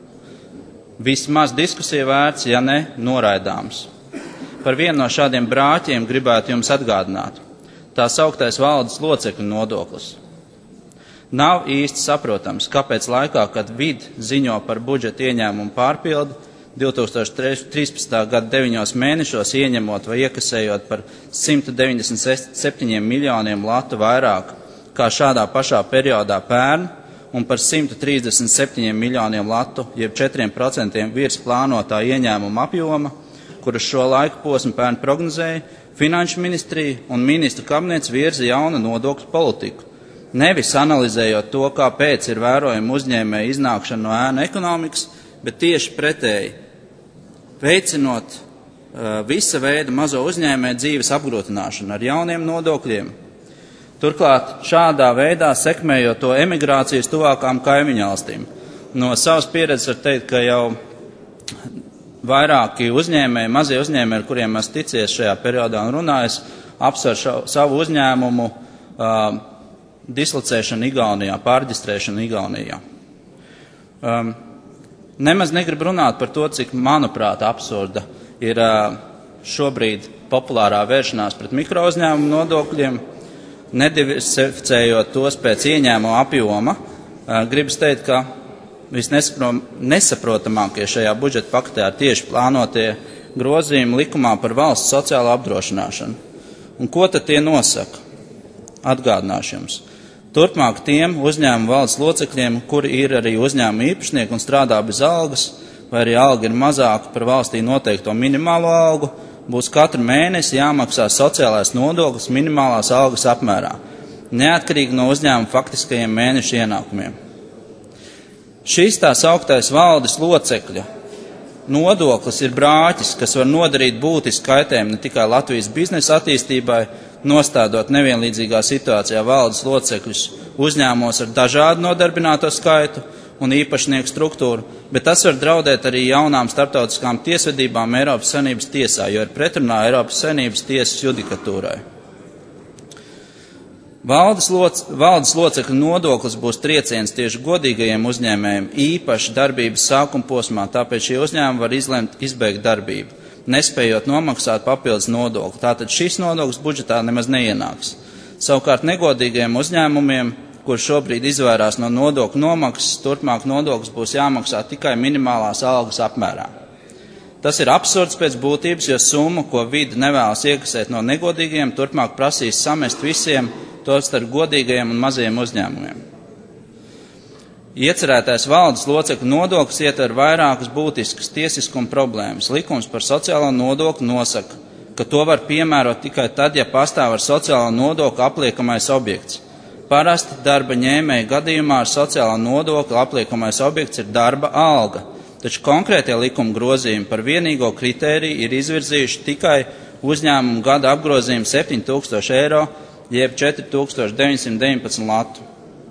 vismaz diskusija vērts, ja ne noraidāms. Par vienu no šādiem brāķiem gribētu jums atgādināt. Tā sauktais valdes locekļu nodoklis. Nav īsti saprotams, kāpēc laikā, kad vid ziņo par budžeta ieņēmumu pārpildi, divi tūkstoši trīspadsmitā gada deviņos mēnešos ieņemot vai iekasējot par simt deviņdesmit septiņiem miljoniem latu vairāk kā šādā pašā periodā pērn un par simt trīsdesmit septiņiem miljoniem latu, jeb četriem procentiem virs plānotā ieņēmuma apjoma, kuras šo laiku posmu pērn prognozēja, Finanšu ministrija un ministru kabinets virza jaunu nodokļu politiku. Nevis analizējot to, kāpēc ir vērojama uzņēmēja iznākšana no ēnu ekonomikas, bet tieši pretēji, veicinot uh, visa veida mazo uzņēmēju dzīves apgrūtināšanu ar jauniem nodokļiem. Turklāt šādā veidā sekmējot to emigrācijas tuvākām kaimiņvalstīm. No savas pieredzes var teikt, ka jau vairāki uzņēmēji, mazie uzņēmēji, ar kuriem es ticies šajā periodā un runājis, apsver šo, savu uzņēmumu uh, dislocēšanu Igaunijā, pārģistrēšanu Igaunijā. Um, nemaz negrib runāt par to, cik, manuprāt, absurda ir uh, šobrīd populārā vēršanās pret mikrouzņēmumu nodokļiem, nediversificējot tos pēc ieņēmuma apjoma. Uh, gribas teikt, ka visnesaprotamākie šajā budžeta paketē ir tieši plānotie grozījumi likumā par valsts sociālo apdrošināšanu. Un ko tad tie nosaka? Atgādināšu jums. Turpmāk tiem uzņēmumu valdes locekļiem, kuri ir arī uzņēmuma īpašnieki un strādā bez algas, vai arī alga ir mazāka par valstī noteikto minimālo algu, būs katru mēnesi jāmaksā sociālais nodoklis minimālās algas apmērā, neatkarīgi no uzņēmuma faktiskajiem mēnešu ienākumiem. Šis tā sauktais valdes locekļa nodoklis ir brāķis, kas var nodarīt būtisku kaitējumu ne tikai Latvijas biznesa attīstībai, nostādot nevienlīdzīgā situācijā valdes locekļus uzņēmumos ar dažādu nodarbināto skaitu un īpašnieku struktūru, bet tas var draudēt arī jaunām starptautiskām tiesvedībām Eiropas Savienības tiesā, jo ir pretrunā Eiropas Savienības tiesas judikatūrai. Valdes, loc, valdes locekļu nodoklis būs trieciens tieši godīgajiem uzņēmējiem, īpaši darbības sākuma posmā, tāpēc šie uzņēmumi var izlemt izbeigt darbību, nespējot nomaksāt papildus nodokli. Tātad šis nodoklis budžetā nemaz neienāks. Savukārt negodīgajiem uzņēmumiem, kur šobrīd izvairās no nodokļu nomaksas, turpmāk nodoklis būs jāmaksā tikai minimālās algas apmērā. Tas ir absurds pēc būtības, jo summa, ko vide nevēlas iekasēt no negodīgajiem, turpmāk prasīs samest visiem, tos starp godīgajiem un mazajiem uzņēmumiem. Iecerētais valdes locekļu nodoklis ietver vairākas būtiskas tiesiskuma problēmas. Likums par sociālo nodokli nosaka, ka to var piemērot tikai tad, ja pastāv ar sociālo nodokli apliekamais objekts. Parasti darba ņēmēja gadījumā ar sociālo nodokli apliekamais objekts ir darba alga, taču konkrētie likuma grozījumi par vienīgo kritēriju ir izvirzījuši tikai uzņēmumu gada apgrozījumu septiņi tūkstoši eiro, jeb četri tūkstoši deviņsimt deviņpadsmit latu.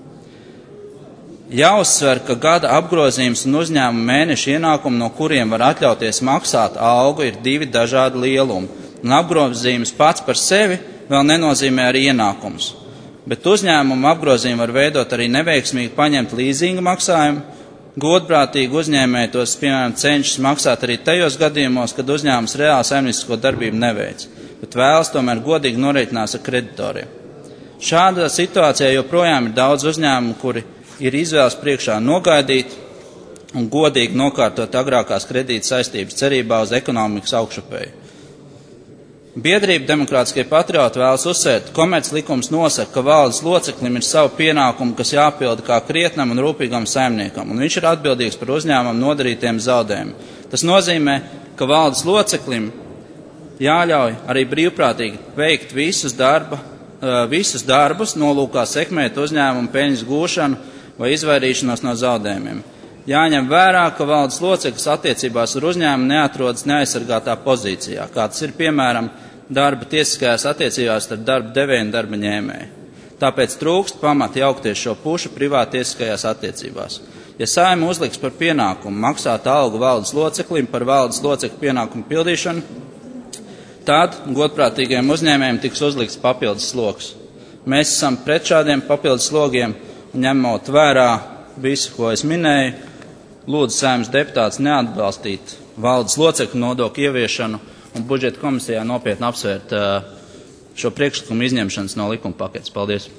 Jāuzsver, ka gada apgrozījums un uzņēmuma mēneša ienākumi, no kuriem var atļauties maksāt algu, ir divi dažādi lielumi, un apgrozījums pats par sevi vēl nenozīmē arī ienākums. Bet uzņēmuma apgrozījumu var veidot arī neveiksmīgi paņemt līzinga maksājumu. Godprātīgi uzņēmēji tos, piemēram, cenšas maksāt arī tajos gadījumos, kad uzņēmums reāli saimniecisko darbību neveic, bet vēlas tomēr godīgi norēķinās ar kreditoriem. Šādā situācijā joprojām ir daudz uzņēmumu, kuri ir izvēles priekšā nogaidīt un godīgi nokārtot agrākās kredīta saistības cerībā uz ekonomikas augšupēju. Biedrība Demokrātiskie patrioti vēlas uzsvērt, komerclikums nosaka, ka valdes loceklim ir savu pienākumu, kas jāpilda kā krietnam un rūpīgam saimniekam, un viņš ir atbildīgs par uzņēmumu nodarītiem zaudējumiem. Tas nozīmē, ka valdes loceklim jāļauj arī brīvprātīgi veikt visus darba visus darbus nolūkā sekmēt uzņēmumu peļņas gūšanu vai izvairīšanos no zaudējumiem. Jāņem vērā, ka valdes loceklis attiecībās ar uzņēmumu neatrodas neaizsargātā pozīcijā, kā tas ir piemēram darba tiesiskajās attiecībās starp darba devēju un darba ņēmēju. Tāpēc trūkst pamati jaukties šo pušu privātiesiskajās attiecībās. Ja Saeima uzliks par pienākumu maksāt algu valdes loceklim par valdes locekļu pienākumu pildīšanu, tad godprātīgiem uzņēmējiem tiks uzlikts papildus sloks. Mēs esam pret šādiem papildus slogiem un ņemot vērā visu, ko es minēju, lūdzu Saeimas deputātus neatbalstīt valdes locekļu nodokļu ieviešanu un budžeta komisijā nopietni apsvērt šo priekšlikumu izņemšanas no likuma paketes. Paldies.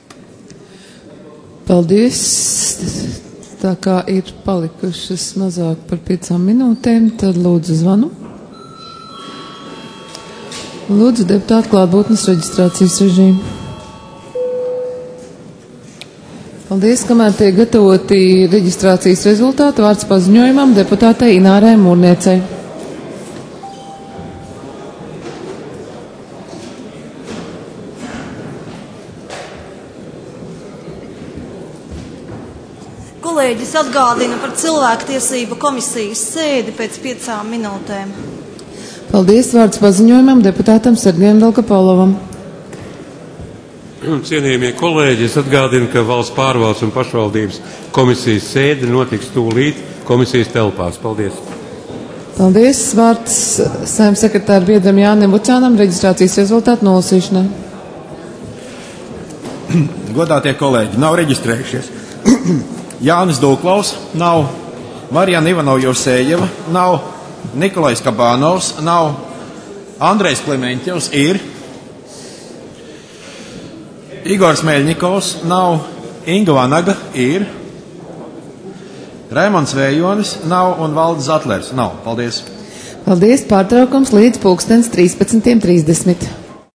Paldies. Tā kā ir palikušas mazāk par piecām minūtēm, tad lūdzu zvanu. Lūdzu deputātu klātbūtnes reģistrācijas režīmu. Paldies, kamēr tiek gatavoti reģistrācijas rezultāti, vārds paziņojumam deputātei Inārai Mūrniecei. Kolēģis atgādina par cilvēktiesību komisijas sēdi pēc piecām minūtēm. Paldies, vārds paziņojumam deputātam Sergejam Velkapaulovam. Cienījamie kolēģi, es atgādinu, ka valsts pārvaldes un pašvaldības komisijas sēde notiks tūlīt komisijas telpās. Paldies. Paldies, vārds Saeimas sekretāra biedram Jānim Bucānam reģistrācijas rezultātu nolasīšanai. Godātie kolēģi, nav reģistrējušies. Jānis Dūklaus nav, Marijana Ivanov-Josējeva nav, Nikolais Kabānovs nav, Andrejs Klementjevs ir, Igors Meļņikovs nav, Inga Vanaga ir, Raimonds Vējonis nav un Valdis Zatlers nav. Paldies. Paldies, pārtraukums līdz pulkstens trīspadsmit trīsdesmit.